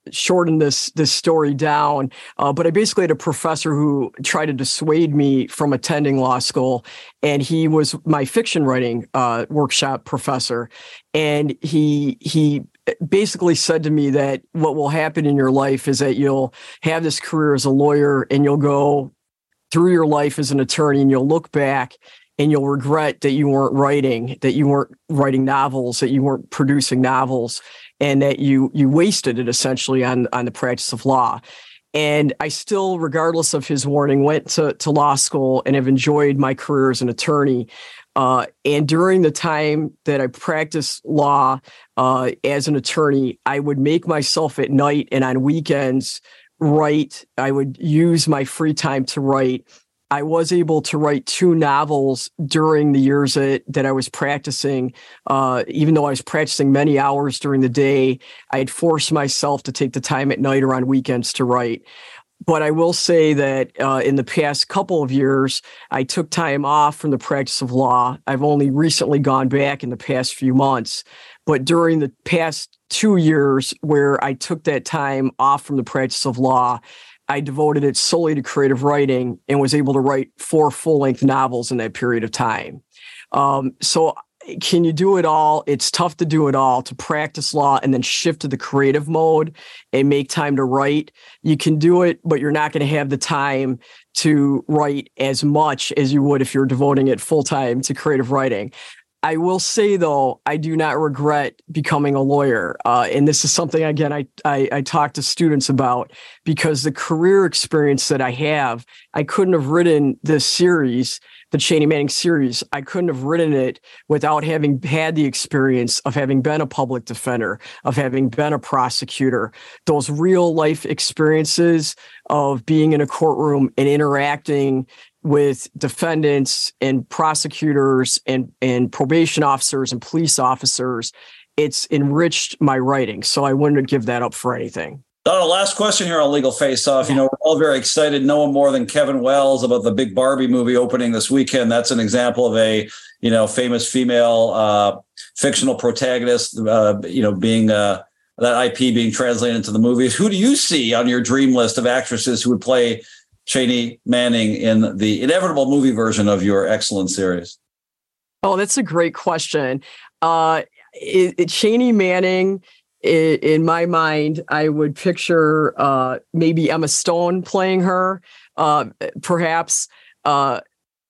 shorten this this story down, uh, but I basically had a professor who tried to dissuade me from attending law school, and he was my fiction writing uh, workshop professor, and he he basically said to me that what will happen in your life is that you'll have this career as a lawyer, and you'll go through your life as an attorney, and you'll look back and you'll regret that you weren't writing, that you weren't writing novels, that you weren't producing novels, and that you you wasted it essentially on, on the practice of law. And I still, regardless of his warning, went to, to law school and have enjoyed my career as an attorney. Uh, and during the time that I practiced law uh, as an attorney, I would make myself at night and on weekends write. I would use my free time to write. I was able to write two novels during the years that, that I was practicing. Uh, even though I was practicing many hours during the day, I had forced myself to take the time at night or on weekends to write. But I will say that uh, in the past couple of years, I took time off from the practice of law. I've only recently gone back in the past few months. But during the past two years where I took that time off from the practice of law, I devoted it solely to creative writing and was able to write four full-length novels in that period of time. Um, so can you do it all? It's tough to do it all, to practice law and then shift to the creative mode and make time to write. You can do it, but you're not going to have the time to write as much as you would if you're devoting it full-time to creative writing. I will say, though, I do not regret becoming a lawyer. Uh, and this is something, again, I, I, I talk to students about, because the career experience that I have, I couldn't have written this series, the Cheney Manning series. I couldn't have written it without having had the experience of having been a public defender, of having been a prosecutor, those real life experiences of being in a courtroom and interacting with defendants and prosecutors and, and probation officers and police officers. It's enriched my writing. So I wouldn't give that up for anything. Donna, last question here on Legal Face Off. You know, we're all very excited, no one more than Kevin Wells, about the big Barbie movie opening this weekend. That's an example of a, you know, famous female uh, fictional protagonist, uh, you know, being uh, that I P being translated into the movies. Who do you see on your dream list of actresses who would play Cheney Manning in the inevitable movie version of your excellent series? Oh, that's a great question. Uh, it, it, Cheney Manning, it, in my mind, I would picture uh, maybe Emma Stone playing her, uh, perhaps uh,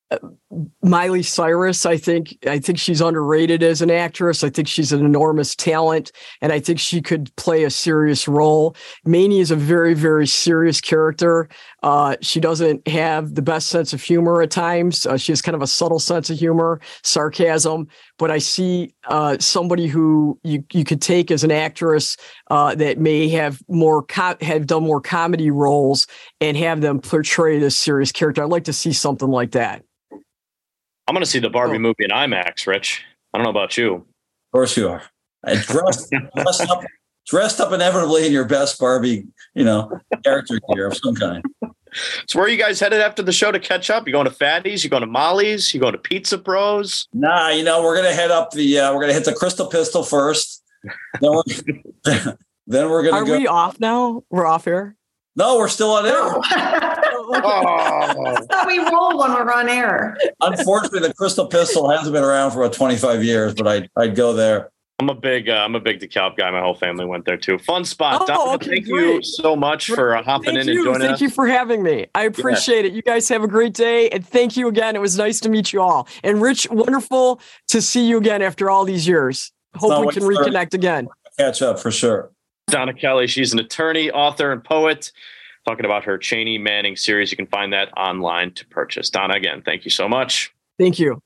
Miley Cyrus. I think I think she's underrated as an actress. I think she's an enormous talent, and I think she could play a serious role. Maney is a very, very serious character. Uh, she doesn't have the best sense of humor at times. Uh, she has kind of a subtle sense of humor, sarcasm. But I see uh, somebody who you you could take as an actress uh, that may have more co- have done more comedy roles and have them portray this serious character. I'd like to see something like that. I'm going to see the Barbie oh. movie in IMAX, Rich. I don't know about you. Of course you are. And dressed, dressed, up, dressed up inevitably in your best Barbie, you know, character gear of some kind. So where are you guys headed after the show to catch up? You going to Fatty's? You going to Molly's? You going to Pizza Bros? Nah, you know, we're going to head up the, uh, we're going to hit the Crystal Pistol first. Then we're, then we're going to go. Are we off now? We're off here? No, we're still on air. Oh. That's how we roll when we're on air. Unfortunately, the Crystal Pistol hasn't been around for about twenty-five years, but I'd, I'd go there. I'm a big uh, I'm a big DeKalb guy. My whole family went there too. Fun spot. Oh, Donna, okay, thank great. you so much for uh, hopping thank in you. and joining thank us. Thank you for having me. I appreciate yeah. it. You guys have a great day, and thank you again. It was nice to meet you all. And Rich, wonderful to see you again after all these years. Hope we can reconnect again. Catch up for sure. Donna Kelly, she's an attorney, author, and poet, talking about her Cheney Manning series. You can find that online to purchase. Donna, again, thank you so much. Thank you.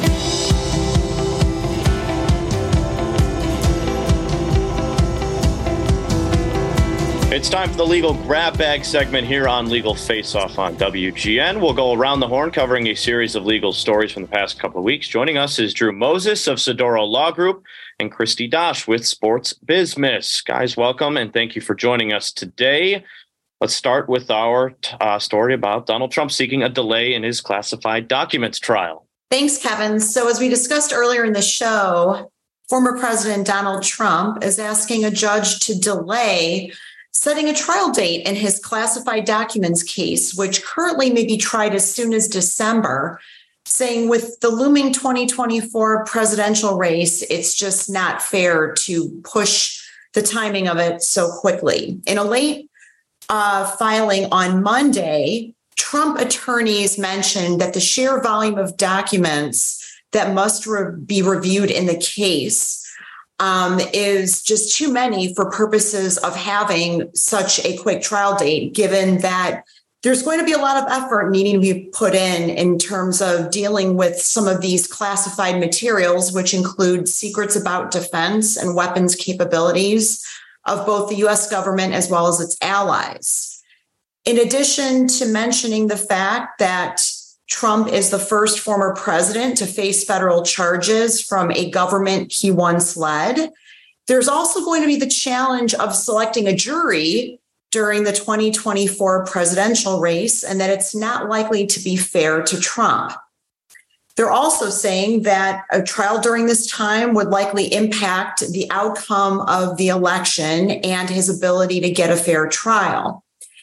It's time for the legal grab bag segment here on Legal Face Off on W G N. We'll go around the horn covering a series of legal stories from the past couple of weeks. Joining us is Drew Moses of Sidoro Law Group and Christy Dosh with Sports Bizmiss. Guys, welcome and thank you for joining us today. Let's start with our uh, story about Donald Trump seeking a delay in his classified documents trial. Thanks, Kevin. So as we discussed earlier in the show, former President Donald Trump is asking a judge to delay setting a trial date in his classified documents case, which currently may be tried as soon as December, saying with the looming twenty twenty-four presidential race, it's just not fair to push the timing of it so quickly. In a late uh, filing on Monday, Trump attorneys mentioned that the sheer volume of documents that must re- be reviewed in the case um, is just too many for purposes of having such a quick trial date, given that there's going to be a lot of effort needing to be put in in terms of dealing with some of these classified materials, which include secrets about defense and weapons capabilities of both the U S government as well as its allies. In addition to mentioning the fact that Trump is the first former president to face federal charges from a government he once led, there's also going to be the challenge of selecting a jury during the twenty twenty-four presidential race, and that it's not likely to be fair to Trump. They're also saying that a trial during this time would likely impact the outcome of the election and his ability to get a fair trial.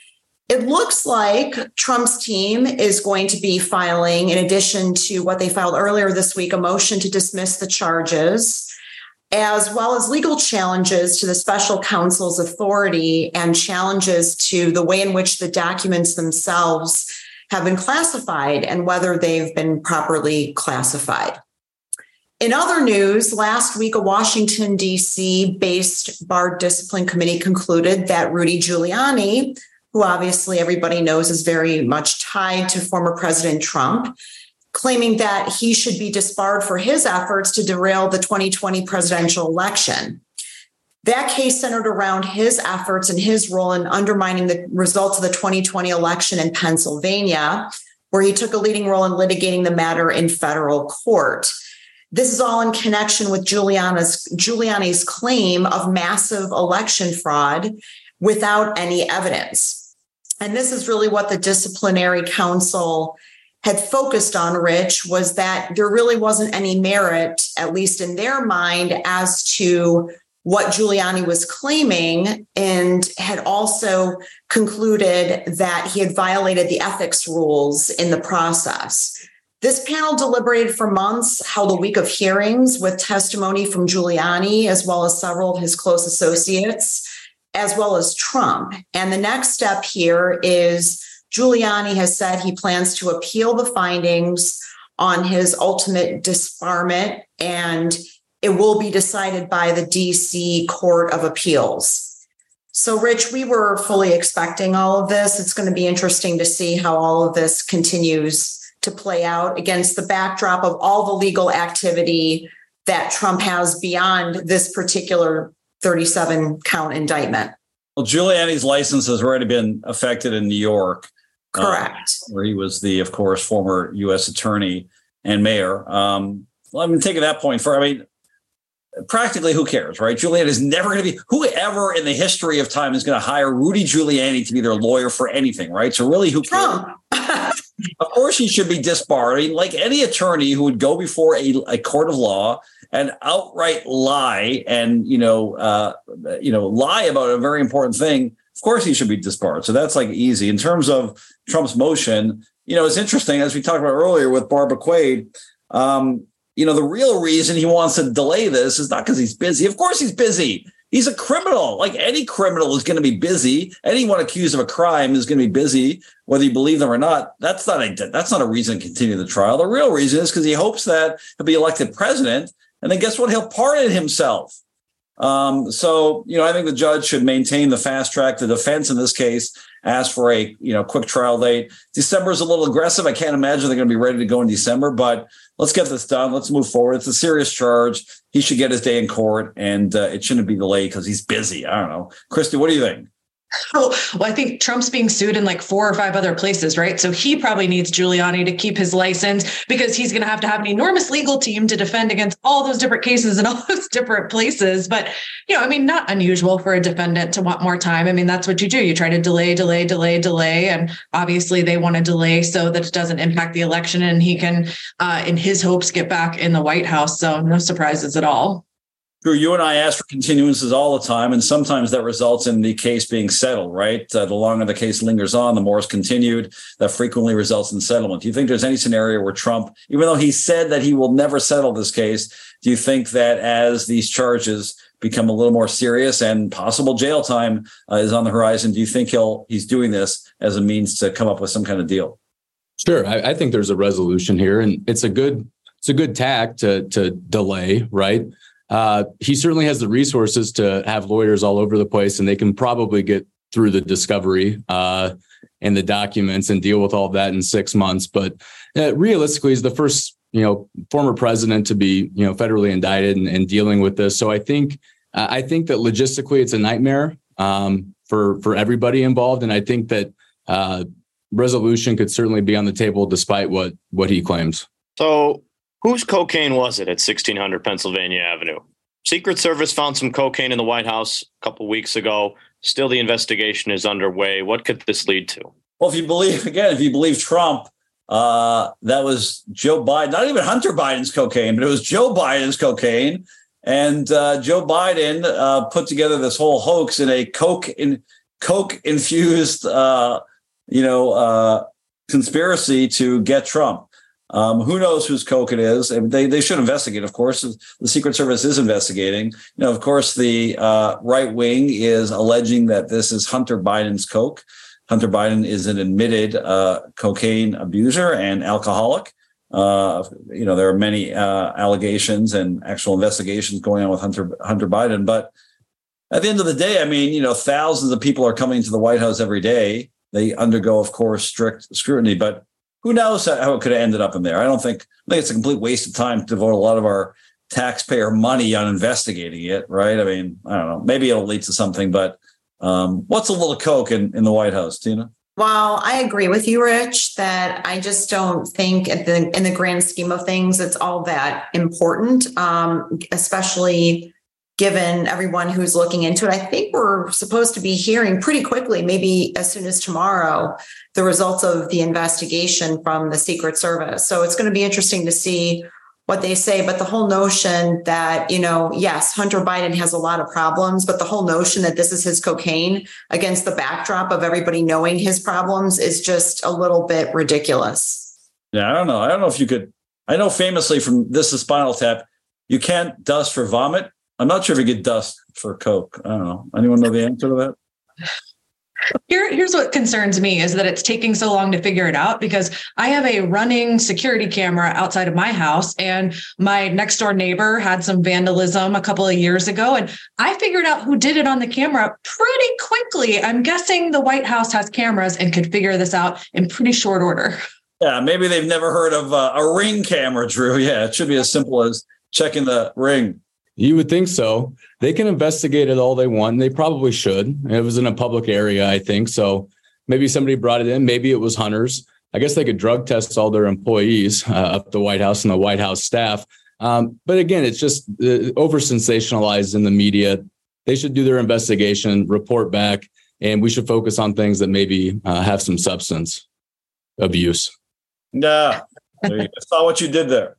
It looks like Trump's team is going to be filing, in addition to what they filed earlier this week, a motion to dismiss the charges, as well as legal challenges to the special counsel's authority and challenges to the way in which the documents themselves have been classified and whether they've been properly classified. In other news, last week, a Washington, D C-based Barr Discipline Committee concluded that Rudy Giuliani, who obviously everybody knows is very much tied to former President Trump, claiming that he should be disbarred for his efforts to derail the twenty twenty presidential election. That case centered around his efforts and his role in undermining the results of the twenty twenty election in Pennsylvania, where he took a leading role in litigating the matter in federal court. This is all in connection with Giuliani's, Giuliani's claim of massive election fraud without any evidence. And this is really what the disciplinary council had focused on, Rich, was that there really wasn't any merit, at least in their mind, as to what Giuliani was claiming, and had also concluded that he had violated the ethics rules in the process. This panel deliberated for months, held a week of hearings with testimony from Giuliani, as well as several of his close associates, as well as Trump. And the next step here is Giuliani has said he plans to appeal the findings on his ultimate disbarment, and it will be decided by the D C Court of Appeals. So, Rich, we were fully expecting all of this. It's going to be interesting to see how all of this continues to play out against the backdrop of all the legal activity that Trump has beyond this particular thirty-seven count indictment. Well, Giuliani's license has already been affected in New York. Correct. Uh, where he was the, of course, former U S attorney and mayor. Um, well, I'm taking that point for, I mean, practically who cares, right? Giuliani is never going to be, whoever in the history of time is going to hire Rudy Giuliani to be their lawyer for anything, right? So really, who cares? Of course, he should be disbarred. I mean, like any attorney who would go before a, a court of law and outright lie and, you know, uh, you know, lie about a very important thing, of course he should be disbarred. So that's like easy. In terms of Trump's motion, you know, it's interesting, as we talked about earlier with Barbara Quade, um, you know, the real reason he wants to delay this is not because he's busy. Of course he's busy. He's a criminal. Like any criminal is going to be busy. Anyone accused of a crime is going to be busy, whether you believe them or not. That's not a that's not a reason to continue the trial. The real reason is because he hopes that he'll be elected president. And then guess what? He'll pardon himself. Um, so, you know, I think the judge should maintain the fast track. The defense in this case asked for a, you know, quick trial date. December is a little aggressive. I can't imagine they're going to be ready to go in December, but let's get this done. Let's move forward. It's a serious charge. He should get his day in court, and uh, it shouldn't be delayed because he's busy. I don't know. Christy, what do you think? Oh, well, I think Trump's being sued in like four or five other places, right? So he probably needs Giuliani to keep his license because he's going to have to have an enormous legal team to defend against all those different cases in all those different places. But, you know, I mean, not unusual for a defendant to want more time. I mean, that's what you do. You try to delay, delay, delay, delay. And obviously they want to delay so that it doesn't impact the election and he can, uh, in his hopes, get back in the White House. So no surprises at all. Drew, you and I ask for continuances all the time, and sometimes that results in the case being settled, right? Uh, the longer the case lingers on, the more it's continued. That frequently results in settlement. Do you think there's any scenario where Trump, even though he said that he will never settle this case, do you think that as these charges become a little more serious and possible jail time uh, is on the horizon, do you think he'll he's doing this as a means to come up with some kind of deal? Sure. I, I think there's a resolution here, and it's a good it's a good tack to to delay, right? Uh, he certainly has the resources to have lawyers all over the place, and they can probably get through the discovery uh, and the documents and deal with all that in six months. But uh, realistically, he's the first, you know, former president to be, you know, federally indicted and, and dealing with this. So I think uh, I think that logistically, it's a nightmare um, for for everybody involved, and I think that uh, resolution could certainly be on the table, despite what what he claims. So. Whose cocaine was it at sixteen hundred Pennsylvania Avenue? Secret Service found some cocaine in the White House a couple weeks ago. Still, the investigation is underway. What could this lead to? Well, if you believe, again, if you believe Trump, uh, that was Joe Biden, not even Hunter Biden's cocaine, but it was Joe Biden's cocaine. And uh, Joe Biden uh, put together this whole hoax in a coke in coke infused, uh, you know, uh, conspiracy to get Trump. Um, who knows whose coke it is? They they should investigate, of course. The Secret Service is investigating. You know, of course, the uh, right wing is alleging that this is Hunter Biden's coke. Hunter Biden is an admitted uh, cocaine abuser and alcoholic. Uh, you know, there are many uh, allegations and actual investigations going on with Hunter Hunter Biden. But at the end of the day, I mean, you know, thousands of people are coming to the White House every day. They undergo, of course, strict scrutiny, but who knows how it could have ended up in there? I don't think, I think it's a complete waste of time to devote a lot of our taxpayer money on investigating it, right? I mean, I don't know. Maybe it'll lead to something, but um, what's a little coke in, in the White House, Tina? Well, I agree with you, Rich, that I just don't think at the, in the grand scheme of things, it's all that important, um, especially given everyone who's looking into it. I think we're supposed to be hearing pretty quickly, maybe as soon as tomorrow, the results of the investigation from the Secret Service. So it's going to be interesting to see what they say. But the whole notion that, you know, yes, Hunter Biden has a lot of problems, but the whole notion that this is his cocaine against the backdrop of everybody knowing his problems is just a little bit ridiculous. Yeah, I don't know. I don't know if you could. I know famously from This is Spinal Tap, you can't dust for vomit. I'm not sure if you get dust for coke. I don't know. Anyone know the answer to that? Here, here's what concerns me is that it's taking so long to figure it out, because I have a running security camera outside of my house, and my next door neighbor had some vandalism a couple of years ago, and I figured out who did it on the camera pretty quickly. I'm guessing the White House has cameras and could figure this out in pretty short order. Yeah, maybe they've never heard of uh, a Ring camera, Drew. Yeah, it should be as simple as checking the Ring. You would think so. They can investigate it all they want. They probably should. It was in a public area, I think. So maybe somebody brought it in. Maybe it was Hunter's. I guess they could drug test all their employees uh, up the White House and the White House staff. Um, but again, it's just uh, over sensationalized in the media. They should do their investigation, report back, and we should focus on things that maybe uh, have some substance abuse. Yeah, I saw what you did there.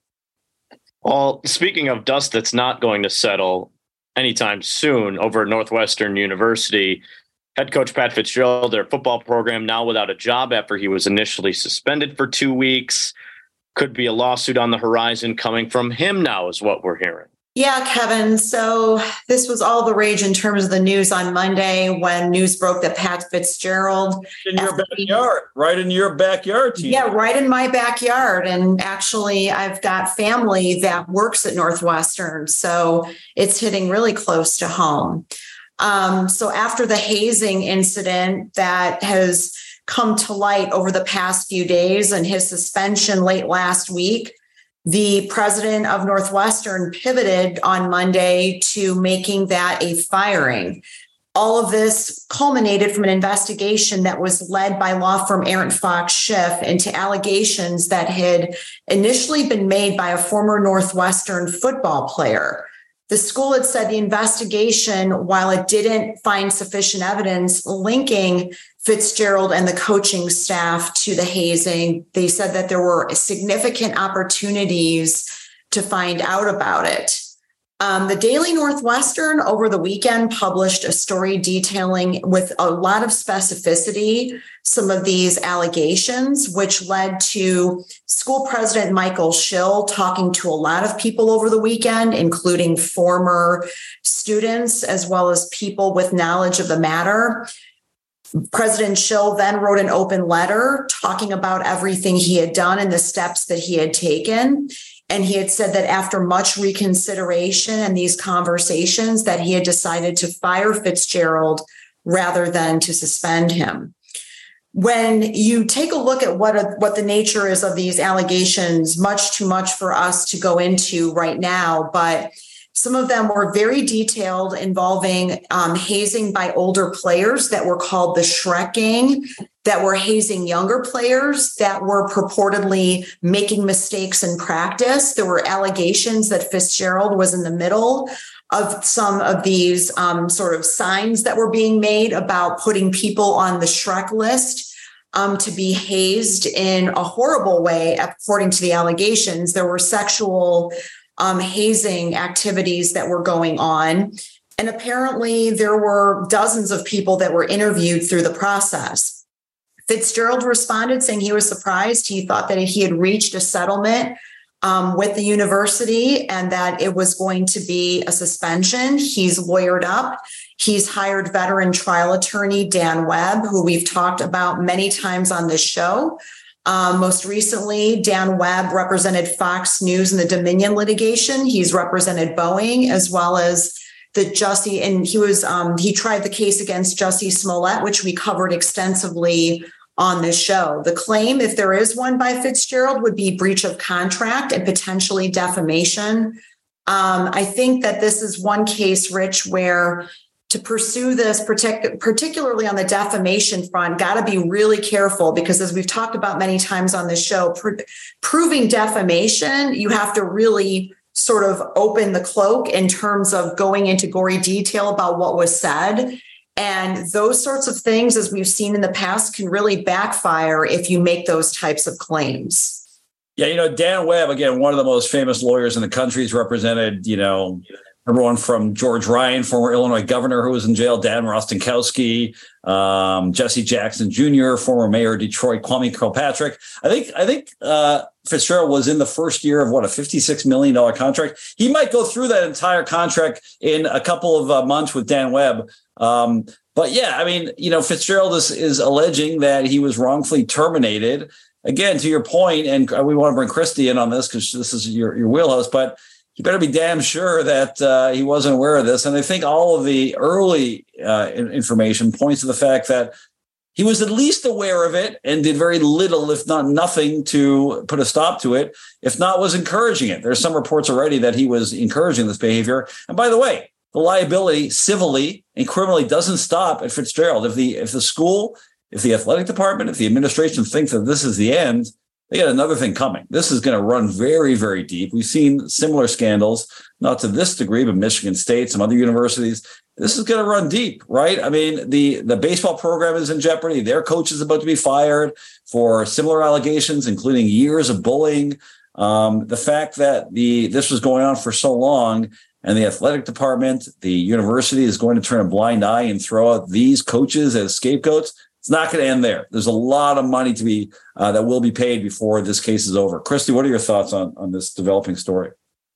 Well, speaking of dust that's not going to settle anytime soon, over at Northwestern University, head coach Pat Fitzgerald, their football program, now without a job after he was initially suspended for two weeks. Could be a lawsuit on the horizon coming from him now, is what we're hearing. Yeah, Kevin. So this was all the rage in terms of the news on Monday when news broke that Pat Fitzgerald. In your backyard, right in your backyard, Tina. Yeah, right in my backyard. And actually, I've got family that works at Northwestern, so it's hitting really close to home. Um, so after the hazing incident that has come to light over the past few days and his suspension late last week, the president of Northwestern pivoted on Monday to making that a firing. All of this culminated from an investigation that was led by law firm Arent Fox Schiff into allegations that had initially been made by a former Northwestern football player. The school had said the investigation, while it didn't find sufficient evidence linking Fitzgerald and the coaching staff to the hazing, they said that there were significant opportunities to find out about it. Um, the Daily Northwestern over the weekend published a story detailing with a lot of specificity some of these allegations, which led to school president Michael Schill talking to a lot of people over the weekend, including former students as well as people with knowledge of the matter. President Schill then wrote an open letter talking about everything he had done and the steps that he had taken. And he had said that after much reconsideration and these conversations that he had decided to fire Fitzgerald rather than to suspend him. When you take a look at what, a, what the nature is of these allegations, much too much for us to go into right now, but some of them were very detailed, involving um, hazing by older players that were called the Shrek Gang, that were hazing younger players that were purportedly making mistakes in practice. There were allegations that Fitzgerald was in the middle of some of these um, sort of signs that were being made about putting people on the Shrek list um, to be hazed in a horrible way, according to the allegations. There were sexual um, hazing activities that were going on. And apparently there were dozens of people that were interviewed through the process. Fitzgerald responded saying he was surprised. He thought that he had reached a settlement um, with the university and that it was going to be a suspension. He's lawyered up. He's hired veteran trial attorney Dan Webb, who we've talked about many times on this show. Um, most recently, Dan Webb represented Fox News in the Dominion litigation. He's represented Boeing as well as the Jussie, and he was um, he tried the case against Jussie Smollett, which we covered extensively on this show. The claim, if there is one by Fitzgerald, would be breach of contract and potentially defamation. Um, I think that this is one case, Rich, where to pursue this, partic- particularly on the defamation front, got to be really careful because, as we've talked about many times on this show, pr- proving defamation, you have to really sort of open the cloak in terms of going into gory detail about what was said. And those sorts of things, as we've seen in the past, can really backfire if you make those types of claims. Yeah, you know, Dan Webb, again, one of the most famous lawyers in the country, has represented, you know, everyone from George Ryan, former Illinois governor who was in jail, Dan Rostenkowski, um, Jesse Jackson Junior, former mayor of Detroit, Kwame Kilpatrick. I think I think uh, Fitzgerald was in the first year of, what, a fifty-six million dollars contract. He might go through that entire contract in a couple of uh, months with Dan Webb. Um, but yeah, I mean, you know, Fitzgerald is, is alleging that he was wrongfully terminated. Again, to your point, and we want to bring Christy in on this because this is your, your wheelhouse, but you better be damn sure that uh, he wasn't aware of this. And I think all of the early uh, information points to the fact that he was at least aware of it and did very little, if not nothing, to put a stop to it, if not was encouraging it. There's some reports already that he was encouraging this behavior. And by the way, the liability civilly and criminally doesn't stop at Fitzgerald. If the if the school, if the athletic department, if the administration thinks that this is the end, they got another thing coming. This is going to run very, very deep. We've seen similar scandals, not to this degree, but Michigan State, some other universities. This is going to run deep, right? I mean, the, the baseball program is in jeopardy. Their coach is about to be fired for similar allegations, including years of bullying. Um, the fact that the this was going on for so long, and the athletic department, the university is going to turn a blind eye and throw out these coaches as scapegoats. It's not going to end there. There's a lot of money to be uh, that will be paid before this case is over. Christy, what are your thoughts on, on this developing story?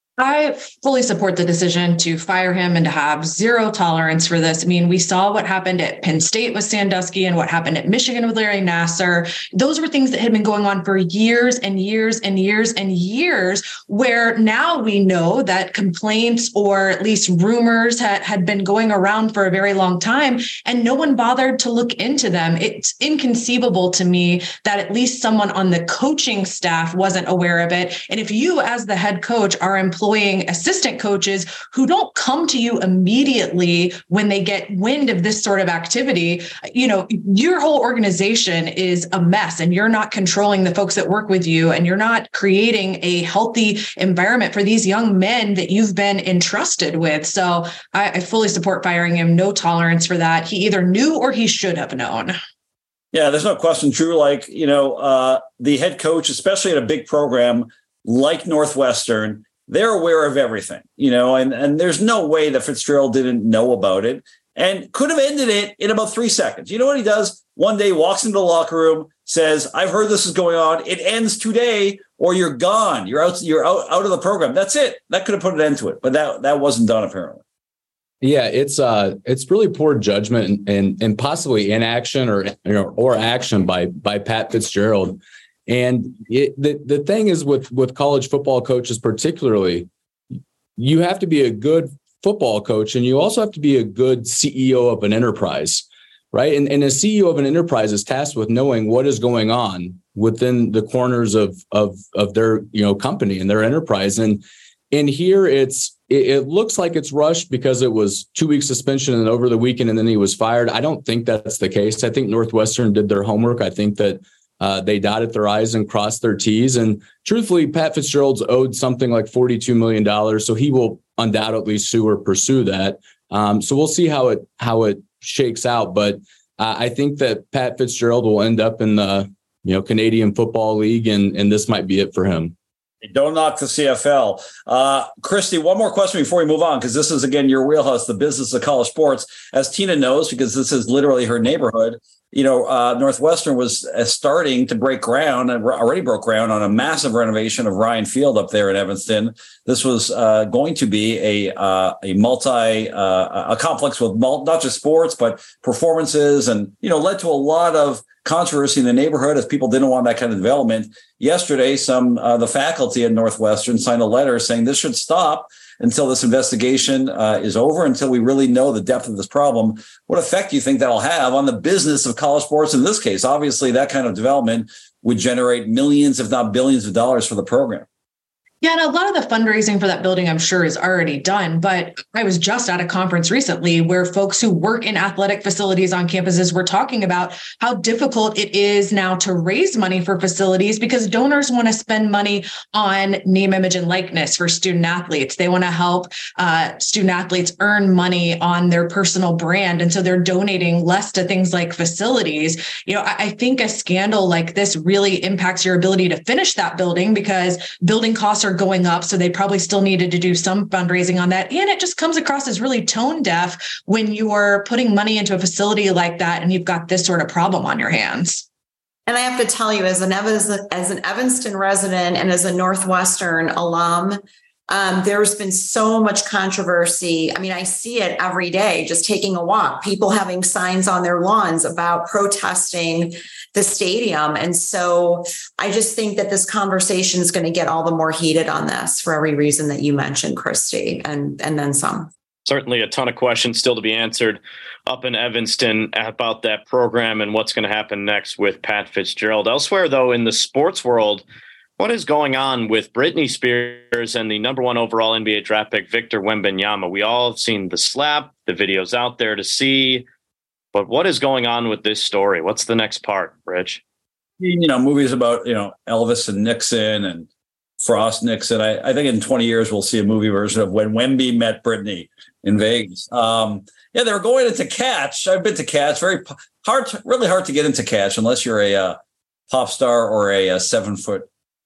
I fully support the decision to fire him and to have zero tolerance for this. I mean, we saw what happened at Penn State with Sandusky and what happened at Michigan with Larry Nassar. Those were things that had been going on for years and years and years and years, where now we know that complaints or at least rumors had, had been going around for a very long time, and no one bothered to look into them. It's inconceivable to me that at least someone on the coaching staff wasn't aware of it. And if you, as the head coach, are employing assistant coaches who don't come to you immediately when they get wind of this sort of activity, you know, your whole organization is a mess, and you're not controlling the folks that work with you, and you're not creating a healthy environment for these young men that you've been entrusted with. So I, I fully support firing him. No tolerance for that. He either knew or he should have known. Yeah, there's no question, Drew. Like, you know, uh, the head coach, especially at a big program like Northwestern, they're aware of everything, you know, and, and there's no way that Fitzgerald didn't know about it and could have ended it in about three seconds. You know what he does? One day walks into the locker room, says, I've heard this is going on. It ends today or you're gone. You're out, you're out, out of the program. That's it. That could have put an end to it, but that, that wasn't done apparently. Yeah, it's uh, it's really poor judgment and, and and possibly inaction or you know or action by by Pat Fitzgerald. And it, the the thing is with with college football coaches particularly, you have to be a good football coach and you also have to be a good C E O of an enterprise, right? And and a C E O of an enterprise is tasked with knowing what is going on within the corners of of of their you know company and their enterprise. And and here it's. It looks like it's rushed because it was two weeks suspension and over the weekend and then he was fired. I don't think that's the case. I think Northwestern did their homework. I think that uh, they dotted their I's and crossed their T's. And truthfully, Pat Fitzgerald's owed something like forty-two million dollars. So he will undoubtedly sue or pursue that. Um, so we'll see how it how it shakes out. But uh, I think that Pat Fitzgerald will end up in the you know Canadian Football League and, and this might be it for him. Don't knock the C F L. Uh, Christy, one more question before we move on, because this is, again, your wheelhouse, the business of college sports. As Tina knows, because this is literally her neighborhood, you know, uh, Northwestern was uh, starting to break ground and already broke ground on a massive renovation of Ryan Field up there in Evanston. This was uh, going to be a uh, a multi, uh, a complex with mul- not just sports, but performances and, you know, led to a lot of controversy in the neighborhood as people didn't want that kind of development. Yesterday, some uh, the faculty at Northwestern signed a letter saying this should stop until this investigation uh, is over, until we really know the depth of this problem. What effect do you think that'll have on the business of college sports in this case? Obviously, that kind of development would generate millions, if not billions of dollars for the program. Yeah, and a lot of the fundraising for that building, I'm sure, is already done. But I was just at a conference recently where folks who work in athletic facilities on campuses were talking about how difficult it is now to raise money for facilities because donors want to spend money on name, image, and likeness for student athletes. They want to help uh, student athletes earn money on their personal brand. And so they're donating less to things like facilities. You know, I, I think a scandal like this really impacts your ability to finish that building because building costs are going up. So they probably still needed to do some fundraising on that. And it just comes across as really tone deaf when you are putting money into a facility like that and you've got this sort of problem on your hands. And I have to tell you, as an as an Evanston resident and as a Northwestern alum, um, there's been so much controversy. I mean, I see it every day, just taking a walk, people having signs on their lawns about protesting the stadium. And so I just think that this conversation is going to get all the more heated on this for every reason that you mentioned, Christy, and, and then some. Certainly a ton of questions still to be answered up in Evanston about that program and what's going to happen next with Pat Fitzgerald. Elsewhere, though, in the sports world, what is going on with Britney Spears and the number one overall N B A draft pick, Victor Wembanyama? We all have seen the slap, the videos out there to see. But what is going on with this story? What's the next part, Rich? You know, movies about, you know, Elvis and Nixon and Frost Nixon. I, I think in twenty years, we'll see a movie version of When Wemby Met Britney in Vegas. Um, yeah, they were going into Catch. I've been to Catch. Very hard, to, really hard to get into Catch unless you're a uh, pop star or a, a seven foot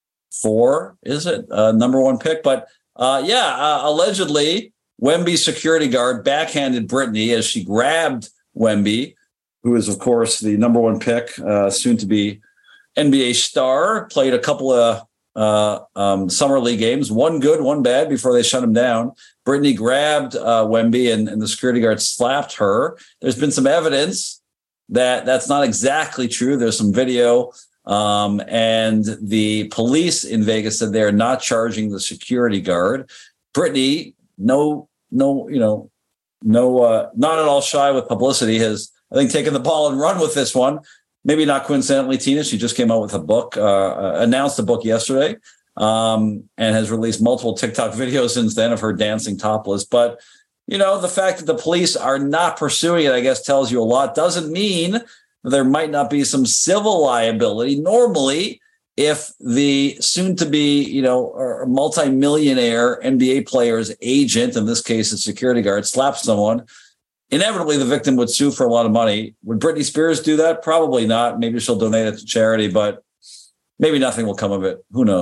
four, is it? Uh, number one pick. But uh, yeah, uh, allegedly, Wemby's security guard backhanded Britney as she grabbed Wemby, who is, of course, the number one pick, uh, soon to be N B A star, played a couple of uh, um, summer league games, one good, one bad before they shut him down. Britney grabbed uh, Wemby and, and the security guard slapped her. There's been some evidence that that's not exactly true. There's some video. Um, and the police in Vegas said they're not charging the security guard. Britney, no, no, you know, no, uh, not at all shy with publicity, has, I think, taken the ball and run with this one. Maybe not coincidentally, Tina, she just came out with a book, uh, announced a book yesterday, um, and has released multiple TikTok videos since then of her dancing topless. But, you know, the fact that the police are not pursuing it, I guess, tells you a lot. Doesn't mean there might not be some civil liability. Normally, if the soon-to-be, you know, multi-millionaire N B A player's agent, in this case a security guard, slaps someone, inevitably the victim would sue for a lot of money. Would Britney Spears do that? Probably not. Maybe she'll donate it to charity, but maybe nothing will come of it. Who knows?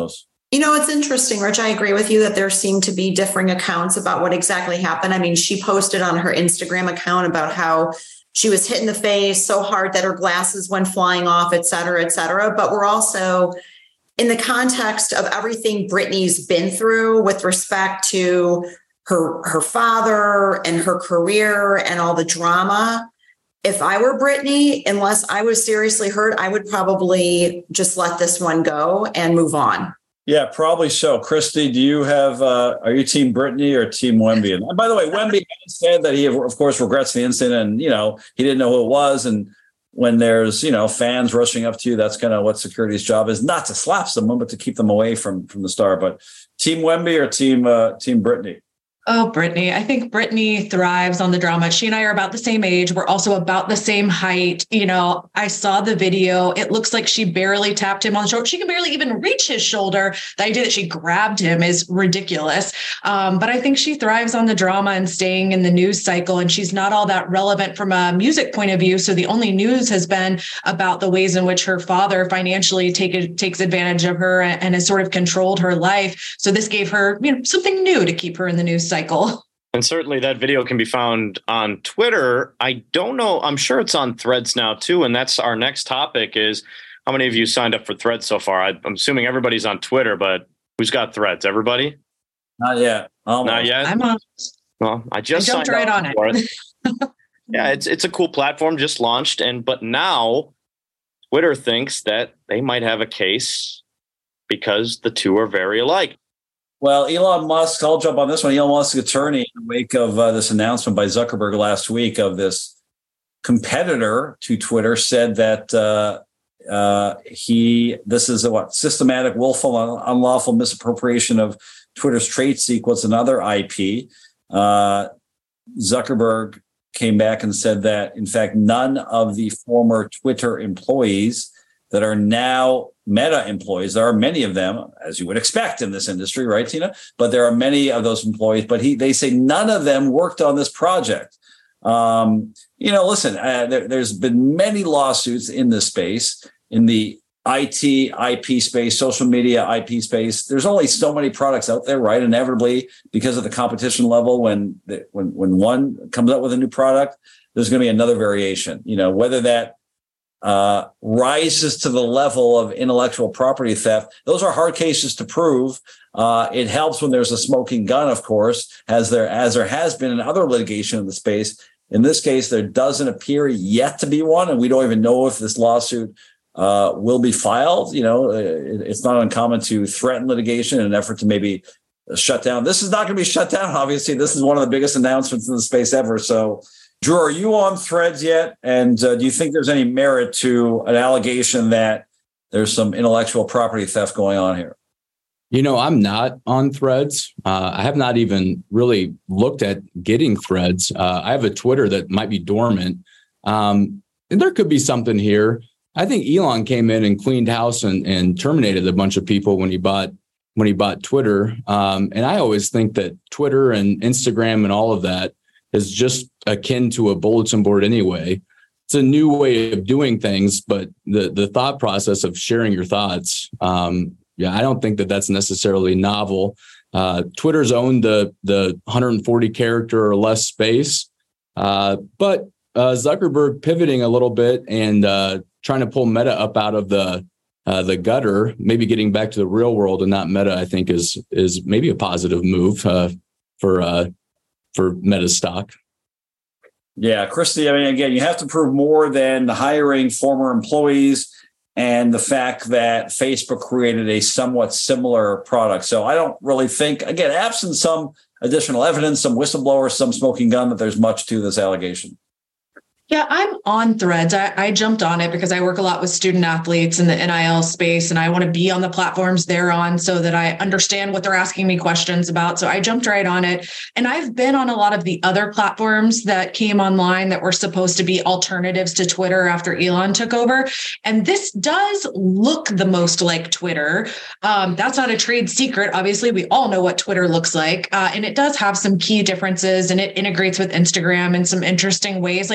You know, it's interesting, Rich. I agree with you that there seem to be differing accounts about what exactly happened. I mean, she posted on her Instagram account about how she was hit in the face so hard that her glasses went flying off, et cetera, et cetera. But we're also in the context of everything Britney's been through with respect to her, her father and her career and all the drama. If I were Britney, unless I was seriously hurt, I would probably just let this one go and move on. Yeah, probably so. Christy, do you have, uh, are you team Britney or team Wemby? And by the way, Wemby said that he, of course, regrets the incident and, you know, he didn't know who it was. And when there's, you know, fans rushing up to you, that's kind of what security's job is, not to slap someone, but to keep them away from, from the star. But team Wemby or team, uh, team Britney? Oh, Britney. I think Britney thrives on the drama. She and I are about the same age. We're also about the same height. You know, I saw the video. It looks like she barely tapped him on the shoulder. She can barely even reach his shoulder. The idea that she grabbed him is ridiculous. Um, but I think she thrives on the drama and staying in the news cycle. And she's not all that relevant from a music point of view. So the only news has been about the ways in which her father financially take, takes advantage of her and, and has sort of controlled her life. So this gave her, you know, something new to keep her in the news cycle. And certainly that video can be found on Twitter. I don't know. I'm sure it's on Threads now too. And that's our next topic is how many of you signed up for Threads so far? I, I'm assuming everybody's on Twitter, but who's got Threads? Everybody? Not yet. Almost. Not yet. I'm on. Well, I just I jumped signed right up on for it. it. Yeah, it's it's a cool platform, just launched, and but now Twitter thinks that they might have a case because the two are very alike. Well, Elon Musk, I'll jump on this one. Elon Musk's attorney, in the wake of uh, this announcement by Zuckerberg last week of this competitor to Twitter, said that uh, uh, he this is a what systematic, willful, unlawful misappropriation of Twitter's trade secrets and other I P. Uh, Zuckerberg came back and said that, in fact, none of the former Twitter employees that are now Meta employees, there are many of them, as you would expect in this industry, right, Tina? But there are many of those employees, but he, they say none of them worked on this project. Um, you know, listen, uh, there, there's been many lawsuits in this space, in the I T, I P space, social media, I P space. There's only so many products out there, right? Inevitably, because of the competition level, when the, when when one comes up with a new product, there's going to be another variation. You know, whether that uh, rises to the level of intellectual property theft, those are hard cases to prove. Uh, it helps when there's a smoking gun, of course, as there as there has been in other litigation in the space. In this case, there doesn't appear yet to be one, and we don't even know if this lawsuit uh, will be filed. You know, it, it's not uncommon to threaten litigation in an effort to maybe shut down. This is not going to be shut down, obviously. This is one of the biggest announcements in the space ever. So, Drew, are you on Threads yet? And uh, do you think there's any merit to an allegation that there's some intellectual property theft going on here? You know, I'm not on Threads. Uh, I have not even really looked at getting Threads. Uh, I have a Twitter that might be dormant. Um, and there could be something here. I think Elon came in and cleaned house and, and terminated a bunch of people when he bought when he bought Twitter. Um, and I always think that Twitter and Instagram and all of that is just akin to a bulletin board anyway. It's a new way of doing things, but the the thought process of sharing your thoughts, um, yeah, I don't think that that's necessarily novel. Uh, Twitter's owned the the one hundred forty character or less space, uh, but uh, Zuckerberg pivoting a little bit and uh, trying to pull Meta up out of the uh, the gutter, maybe getting back to the real world and not Meta, I think is is maybe a positive move uh, for uh, for Meta stock. Yeah, Christy, I mean, again, you have to prove more than hiring former employees and the fact that Facebook created a somewhat similar product. So I don't really think, again, absent some additional evidence, some whistleblowers, some smoking gun, that there's much to this allegation. Yeah, I'm on Threads. I, I jumped on it because I work a lot with student athletes in the N I L space, and I want to be on the platforms they're on so that I understand what they're asking me questions about. So I jumped right on it. And I've been on a lot of the other platforms that came online that were supposed to be alternatives to Twitter after Elon took over. And this does look the most like Twitter. Um, that's not a trade secret. Obviously, we all know what Twitter looks like. Uh, and it does have some key differences, and it integrates with Instagram in some interesting ways. Like, I think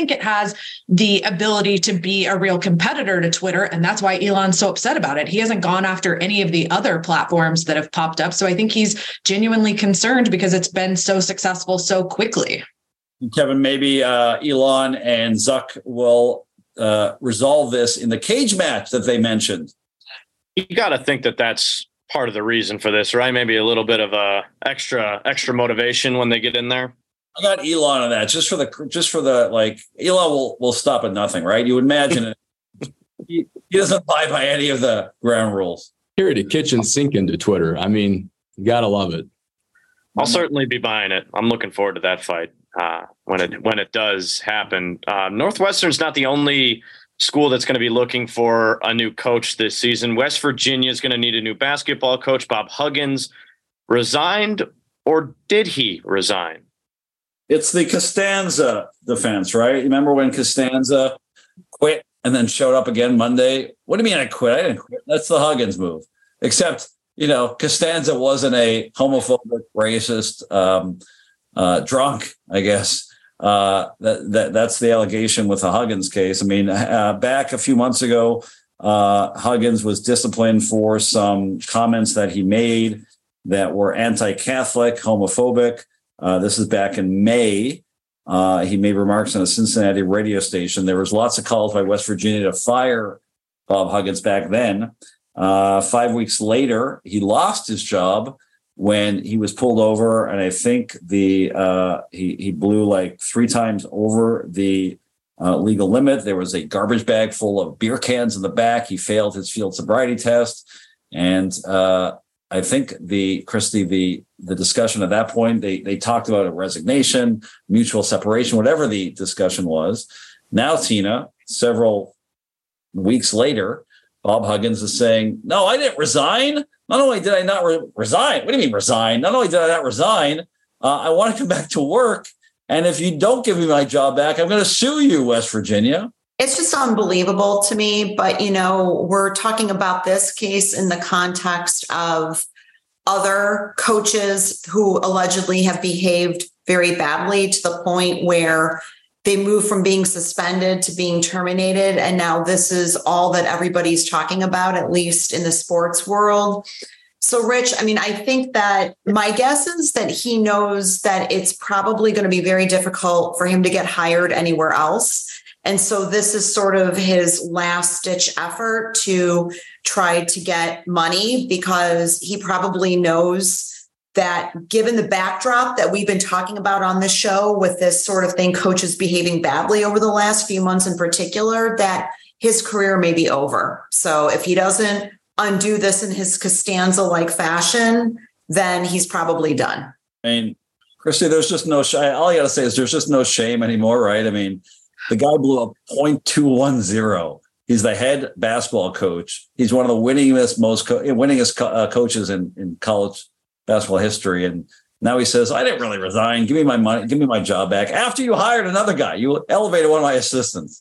think it has the ability to be a real competitor to Twitter. And that's why Elon's so upset about it. He hasn't gone after any of the other platforms that have popped up. So I think he's genuinely concerned because it's been so successful so quickly. Kevin, maybe uh, Elon and Zuck will uh, resolve this in the cage match that they mentioned. You got to think that that's part of the reason for this, right? Maybe a little bit of a extra extra motivation when they get in there. I got Elon on that just for the just for the like Elon will will stop at nothing, right? You would imagine it. He, he doesn't abide by any of the ground rules. Here at the kitchen sink into Twitter. I mean, you gotta love it. I'll certainly be buying it. I'm looking forward to that fight uh, when it when it does happen. Uh, Northwestern's not the only school that's going to be looking for a new coach this season. West Virginia is going to need a new basketball coach. Bob Huggins resigned, or did he resign? It's the Costanza defense, right? Remember when Costanza quit and then showed up again Monday? What do you mean I quit? I didn't quit. That's the Huggins move. Except, you know, Costanza wasn't a homophobic, racist, um, uh, drunk, I guess. Uh, that, that that's the allegation with the Huggins case. I mean, uh, back a few months ago, uh, Huggins was disciplined for some comments that he made that were anti-Catholic, homophobic. Uh, this is back in May. Uh, he made remarks on a Cincinnati radio station. There was lots of calls by West Virginia to fire Bob Huggins back then. Uh, five weeks later, he lost his job when he was pulled over, and I think the uh, he he blew like three times over the uh, legal limit. There was a garbage bag full of beer cans in the back. He failed his field sobriety test, and uh, I think the Christy the the discussion at that point they they talked about a resignation, mutual separation, whatever the discussion was. Now, Tina, several weeks later, Bob Huggins is saying, "No, I didn't resign. Not only did I not re- resign, what do you mean resign? Not only did I not resign, uh, I want to come back to work. And if you don't give me my job back, I'm going to sue you, West Virginia." It's just unbelievable to me. But, you know, we're talking about this case in the context of other coaches who allegedly have behaved very badly to the point where they moved from being suspended to being terminated. And now this is all that everybody's talking about, at least in the sports world. So, Rich, I mean, I think that my guess is that he knows that it's probably going to be very difficult for him to get hired anywhere else. And so this is sort of his last ditch effort to try to get money, because he probably knows that given the backdrop that we've been talking about on this show with this sort of thing, coaches behaving badly over the last few months in particular, that his career may be over. So if he doesn't undo this in his Costanza-like fashion, then he's probably done. I mean, Christy, there's just no shame. All I got to say is there's just no shame anymore, right? I mean, the guy blew a point two one zero. He's the head basketball coach. He's one of the winningest, most co- winningest co- uh, coaches in, in college basketball history. And now he says, I didn't really resign. Give me my money. Give me my job back. After you hired another guy, you elevated one of my assistants.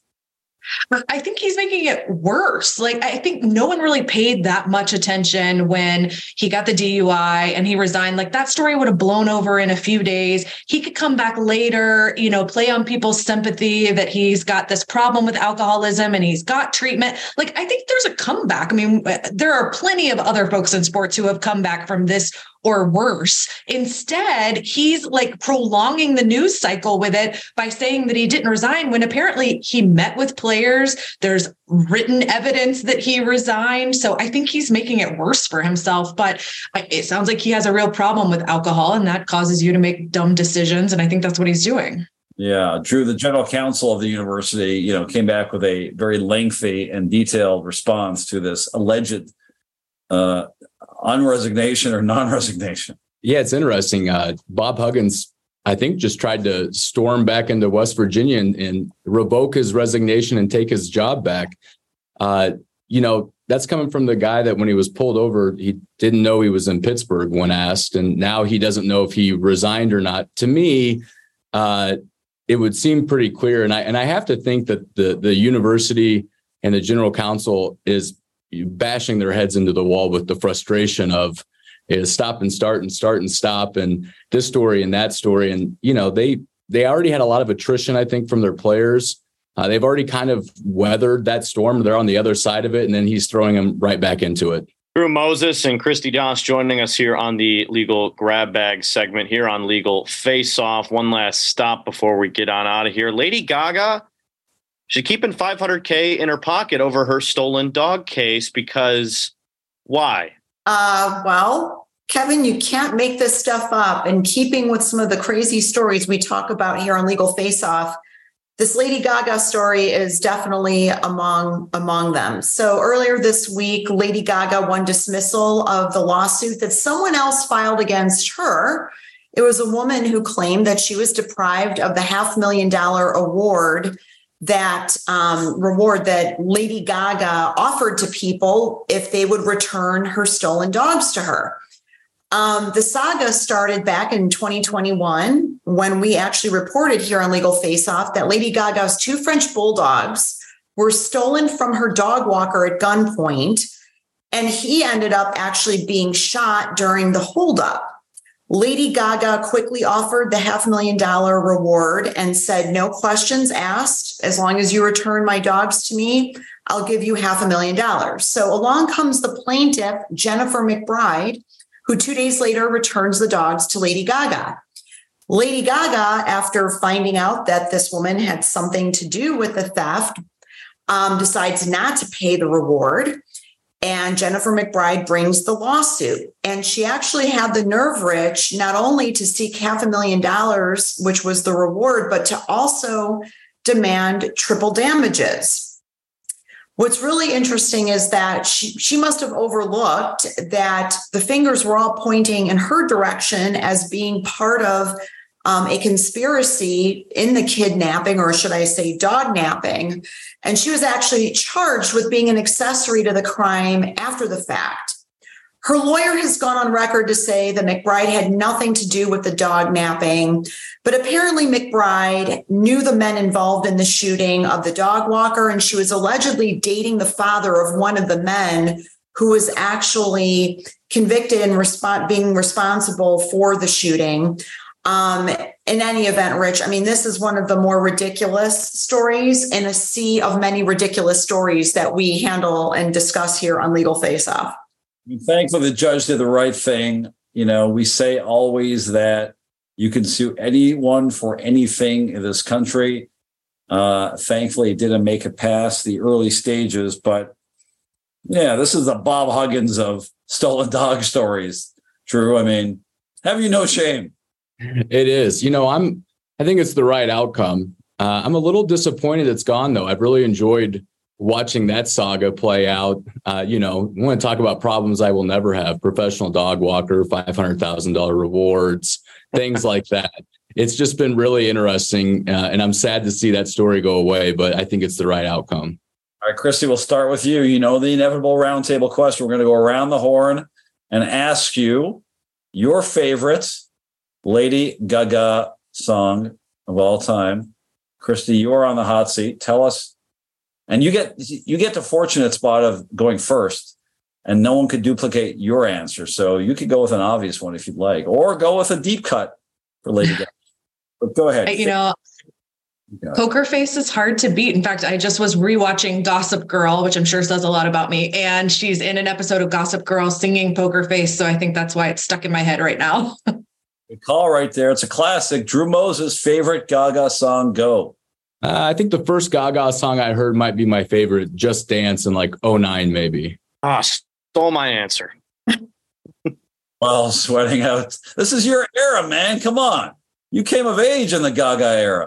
I think he's making it worse. Like, I think no one really paid that much attention when he got the D U I and he resigned. Like, that story would have blown over in a few days. He could come back later, you know, play on people's sympathy that he's got this problem with alcoholism and he's got treatment. Like, I think there's a comeback. I mean, there are plenty of other folks in sports who have come back from this or worse. Instead, he's like prolonging the news cycle with it by saying that he didn't resign when apparently he met with players. There's written evidence that he resigned. So I think he's making it worse for himself. But it sounds like he has a real problem with alcohol, and that causes you to make dumb decisions. And I think that's what he's doing. Yeah, Drew, the general counsel of the university, you know, came back with a very lengthy and detailed response to this alleged uh, unresignation or non-resignation. Yeah, it's interesting. Uh, Bob Huggins, I think, just tried to storm back into West Virginia and, and revoke his resignation and take his job back. Uh, you know, that's coming from the guy that when he was pulled over, he didn't know he was in Pittsburgh when asked, and now he doesn't know if he resigned or not. To me, uh, it would seem pretty clear. And I and I have to think that the the university and the general counsel is bashing their heads into the wall with the frustration of is stop and start and start and stop and this story and that story. And, you know, they they already had a lot of attrition, I think, from their players. Uh, they've already kind of weathered that storm. They're on the other side of it, and then he's throwing them right back into it. Drew Moses and Christy Doss joining us here on the Legal Grab Bag segment here on Legal Face Off. One last stop before we get on out of here. Lady Gaga, she's keeping five hundred K in her pocket over her stolen dog case because why? Uh, well, Kevin, you can't make this stuff up. In keeping with some of the crazy stories we talk about here on Legal Face Off, this Lady Gaga story is definitely among among them. So earlier this week, Lady Gaga won dismissal of the lawsuit that someone else filed against her. It was a woman who claimed that she was deprived of the half million dollar award that um, reward that Lady Gaga offered to people if they would return her stolen dogs to her. Um, the saga started back in twenty twenty-one when we actually reported here on Legal Face Off that Lady Gaga's two French bulldogs were stolen from her dog walker at gunpoint, and he ended up actually being shot during the holdup. Lady Gaga quickly offered the half million dollar reward and said, no questions asked. As long as you return my dogs to me, I'll give you half a million dollars. So along comes the plaintiff, Jennifer McBride, who two days later returns the dogs to Lady Gaga. Lady Gaga, after finding out that this woman had something to do with the theft, um, decides not to pay the reward. And Jennifer McBride brings the lawsuit. And she actually had the nerve, Rich, not only to seek half a million dollars, which was the reward, but to also demand triple damages. What's really interesting is that she, she must have overlooked that the fingers were all pointing in her direction as being part of um, a conspiracy in the kidnapping, or should I say dog napping. And she was actually charged with being an accessory to the crime after the fact. Her lawyer has gone on record to say that McBride had nothing to do with the dog napping, but apparently McBride knew the men involved in the shooting of the dog walker, and she was allegedly dating the father of one of the men who was actually convicted and resp- being responsible for the shooting. Um, in any event, Rich, I mean, this is one of the more ridiculous stories in a sea of many ridiculous stories that we handle and discuss here on Legal Face Off. Thankfully, the judge did the right thing. You know, we say always that you can sue anyone for anything in this country. Uh, thankfully, it didn't make it past the early stages. But yeah, this is the Bob Huggins of stolen dog stories. Drew, I mean, have you no shame? It is. You know, I'm. I think it's the right outcome. Uh, I'm a little disappointed it's gone, though. I've really enjoyed watching that saga play out. Uh, you know, I want to talk about problems I will never have: professional dog walker, five hundred thousand dollars rewards, things like that. It's just been really interesting, uh, and I'm sad to see that story go away, but I think it's the right outcome. All right, Christy, we'll start with you. You know the inevitable roundtable question. We're going to go around the horn and ask you your favorite Lady Gaga song of all time. Christy, you are on the hot seat. Tell us. And you get you get the fortunate spot of going first, and no one could duplicate your answer. So you could go with an obvious one if you'd like, or go with a deep cut for Lady Gaga. But go ahead. You know, Poker Face is hard to beat. In fact, I just was rewatching Gossip Girl, which I'm sure says a lot about me. And she's in an episode of Gossip Girl singing Poker Face. So I think that's why it's stuck in my head right now. Good call right there. It's a classic. Drew Moses' favorite Gaga song, go. Uh, I think the first Gaga song I heard might be my favorite, Just Dance, in like oh nine, maybe. Ah, stole my answer. Well, sweating out. This is your era, man. Come on. You came of age in the Gaga era.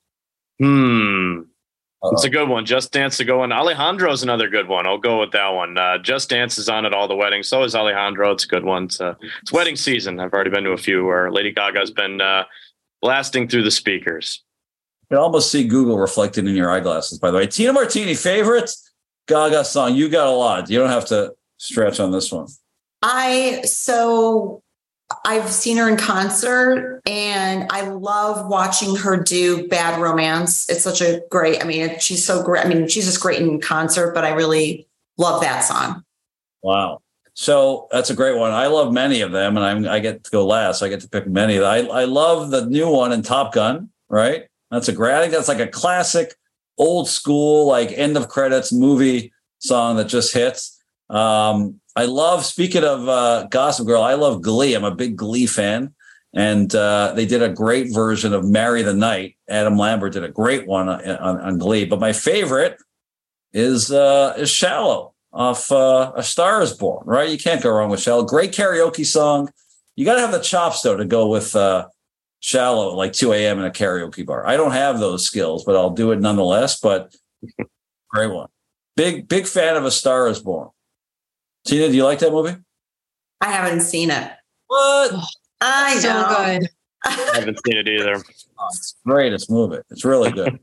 Hmm. Uh-oh. It's a good one. Just Dance to go on. Alejandro's another good one. I'll go with that one. Uh, Just Dance is on at all the weddings. So is Alejandro. It's a good one. It's, uh, it's wedding season. I've already been to a few where Lady Gaga's been uh, blasting through the speakers. You can almost see Google reflected in your eyeglasses, by the way. Tina Martini, favorite Gaga song? You got a lot. You don't have to stretch on this one. I, so I've seen her in concert, and I love watching her do Bad Romance. It's such a great, I mean, she's so great. I mean, she's just great in concert, but I really love that song. Wow. So that's a great one. I love many of them, and I'm, I get to go last. I get to pick many. I, I love the new one in Top Gun. right? That's a great, I think that's like a classic old school, like end of credits movie song that just hits. Um, I love, speaking of uh, Gossip Girl, I love Glee. I'm a big Glee fan. And uh, they did a great version of Marry the Night. Adam Lambert did a great one on, on, on Glee. But my favorite is uh, is Shallow off uh, A Star Is Born, right? You can't go wrong with Shallow. Great karaoke song. You got to have the chops, though, to go with uh, Shallow at like two a.m. in a karaoke bar. I don't have those skills, but I'll do it nonetheless. But great one. Big, big fan of A Star Is Born. Tina, do you like that movie? I haven't seen it. What? I so know. good. I haven't seen it either. Oh, it's great. It's moving. It's really good.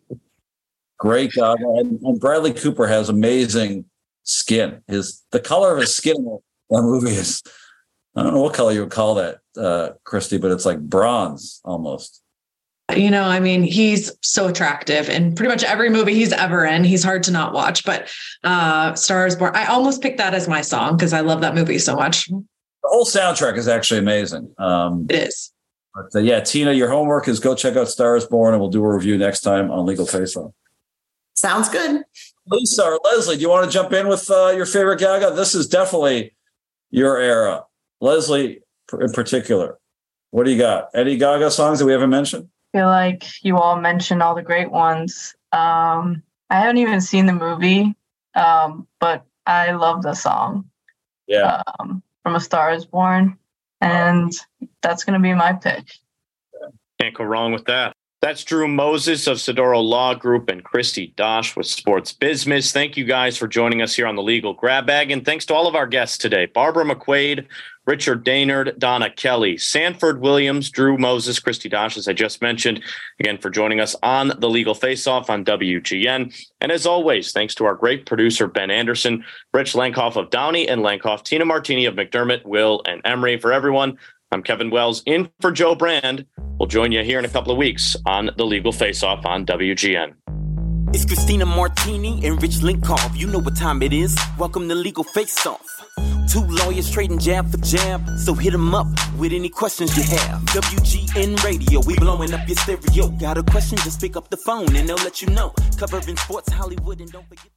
Great God. And, and Bradley Cooper has amazing skin. His the color of his skin in that movie is, I don't know what color you would call that, uh, Christy, but it's like bronze almost. You know, I mean, he's so attractive in pretty much every movie he's ever in. He's hard to not watch, but uh, Star Is Born, I almost picked that as my song because I love that movie so much. The whole soundtrack is actually amazing. Um, it is. But uh, yeah, Tina, your homework is go check out Star Is Born, and we'll do a review next time on Legal Face Off. Sounds good. Lisa or Leslie, do you want to jump in with uh, your favorite Gaga? This is definitely your era. Leslie, in particular, what do you got? Any Gaga songs that we haven't mentioned? I feel like you all mentioned all the great ones. Um, I haven't even seen the movie, um, but I love the song. Yeah. Um, from A Star Is Born. And that's going to be my pick. Can't go wrong with that. That's Drew Moses of Sedoro Law Group and Christy Dosh with Sports Business. Thank you guys for joining us here on the Legal Grab Bag. And thanks to all of our guests today. Barbara McQuaid, Richard Daynard, Donna Kelly, Sanford Williams, Drew Moses, Christy Dosh, as I just mentioned, again, for joining us on the Legal Face-Off on W G N. And as always, thanks to our great producer, Ben Anderson, Rich Lankoff of Downey and Lankoff, Tina Martini of McDermott, Will, and Emery. For everyone, I'm Kevin Wells in for Joe Brand. We'll join you here in a couple of weeks on the Legal Face-Off on W G N. It's Christina Martini and Rich Linkoff. You know what time it is. Welcome to Legal Face-Off. Two lawyers trading jab for jab, so hit them up with any questions you have. W G N Radio, we blowing up your stereo. Got a question, just pick up the phone and they'll let you know. Covering sports, Hollywood, and don't forget...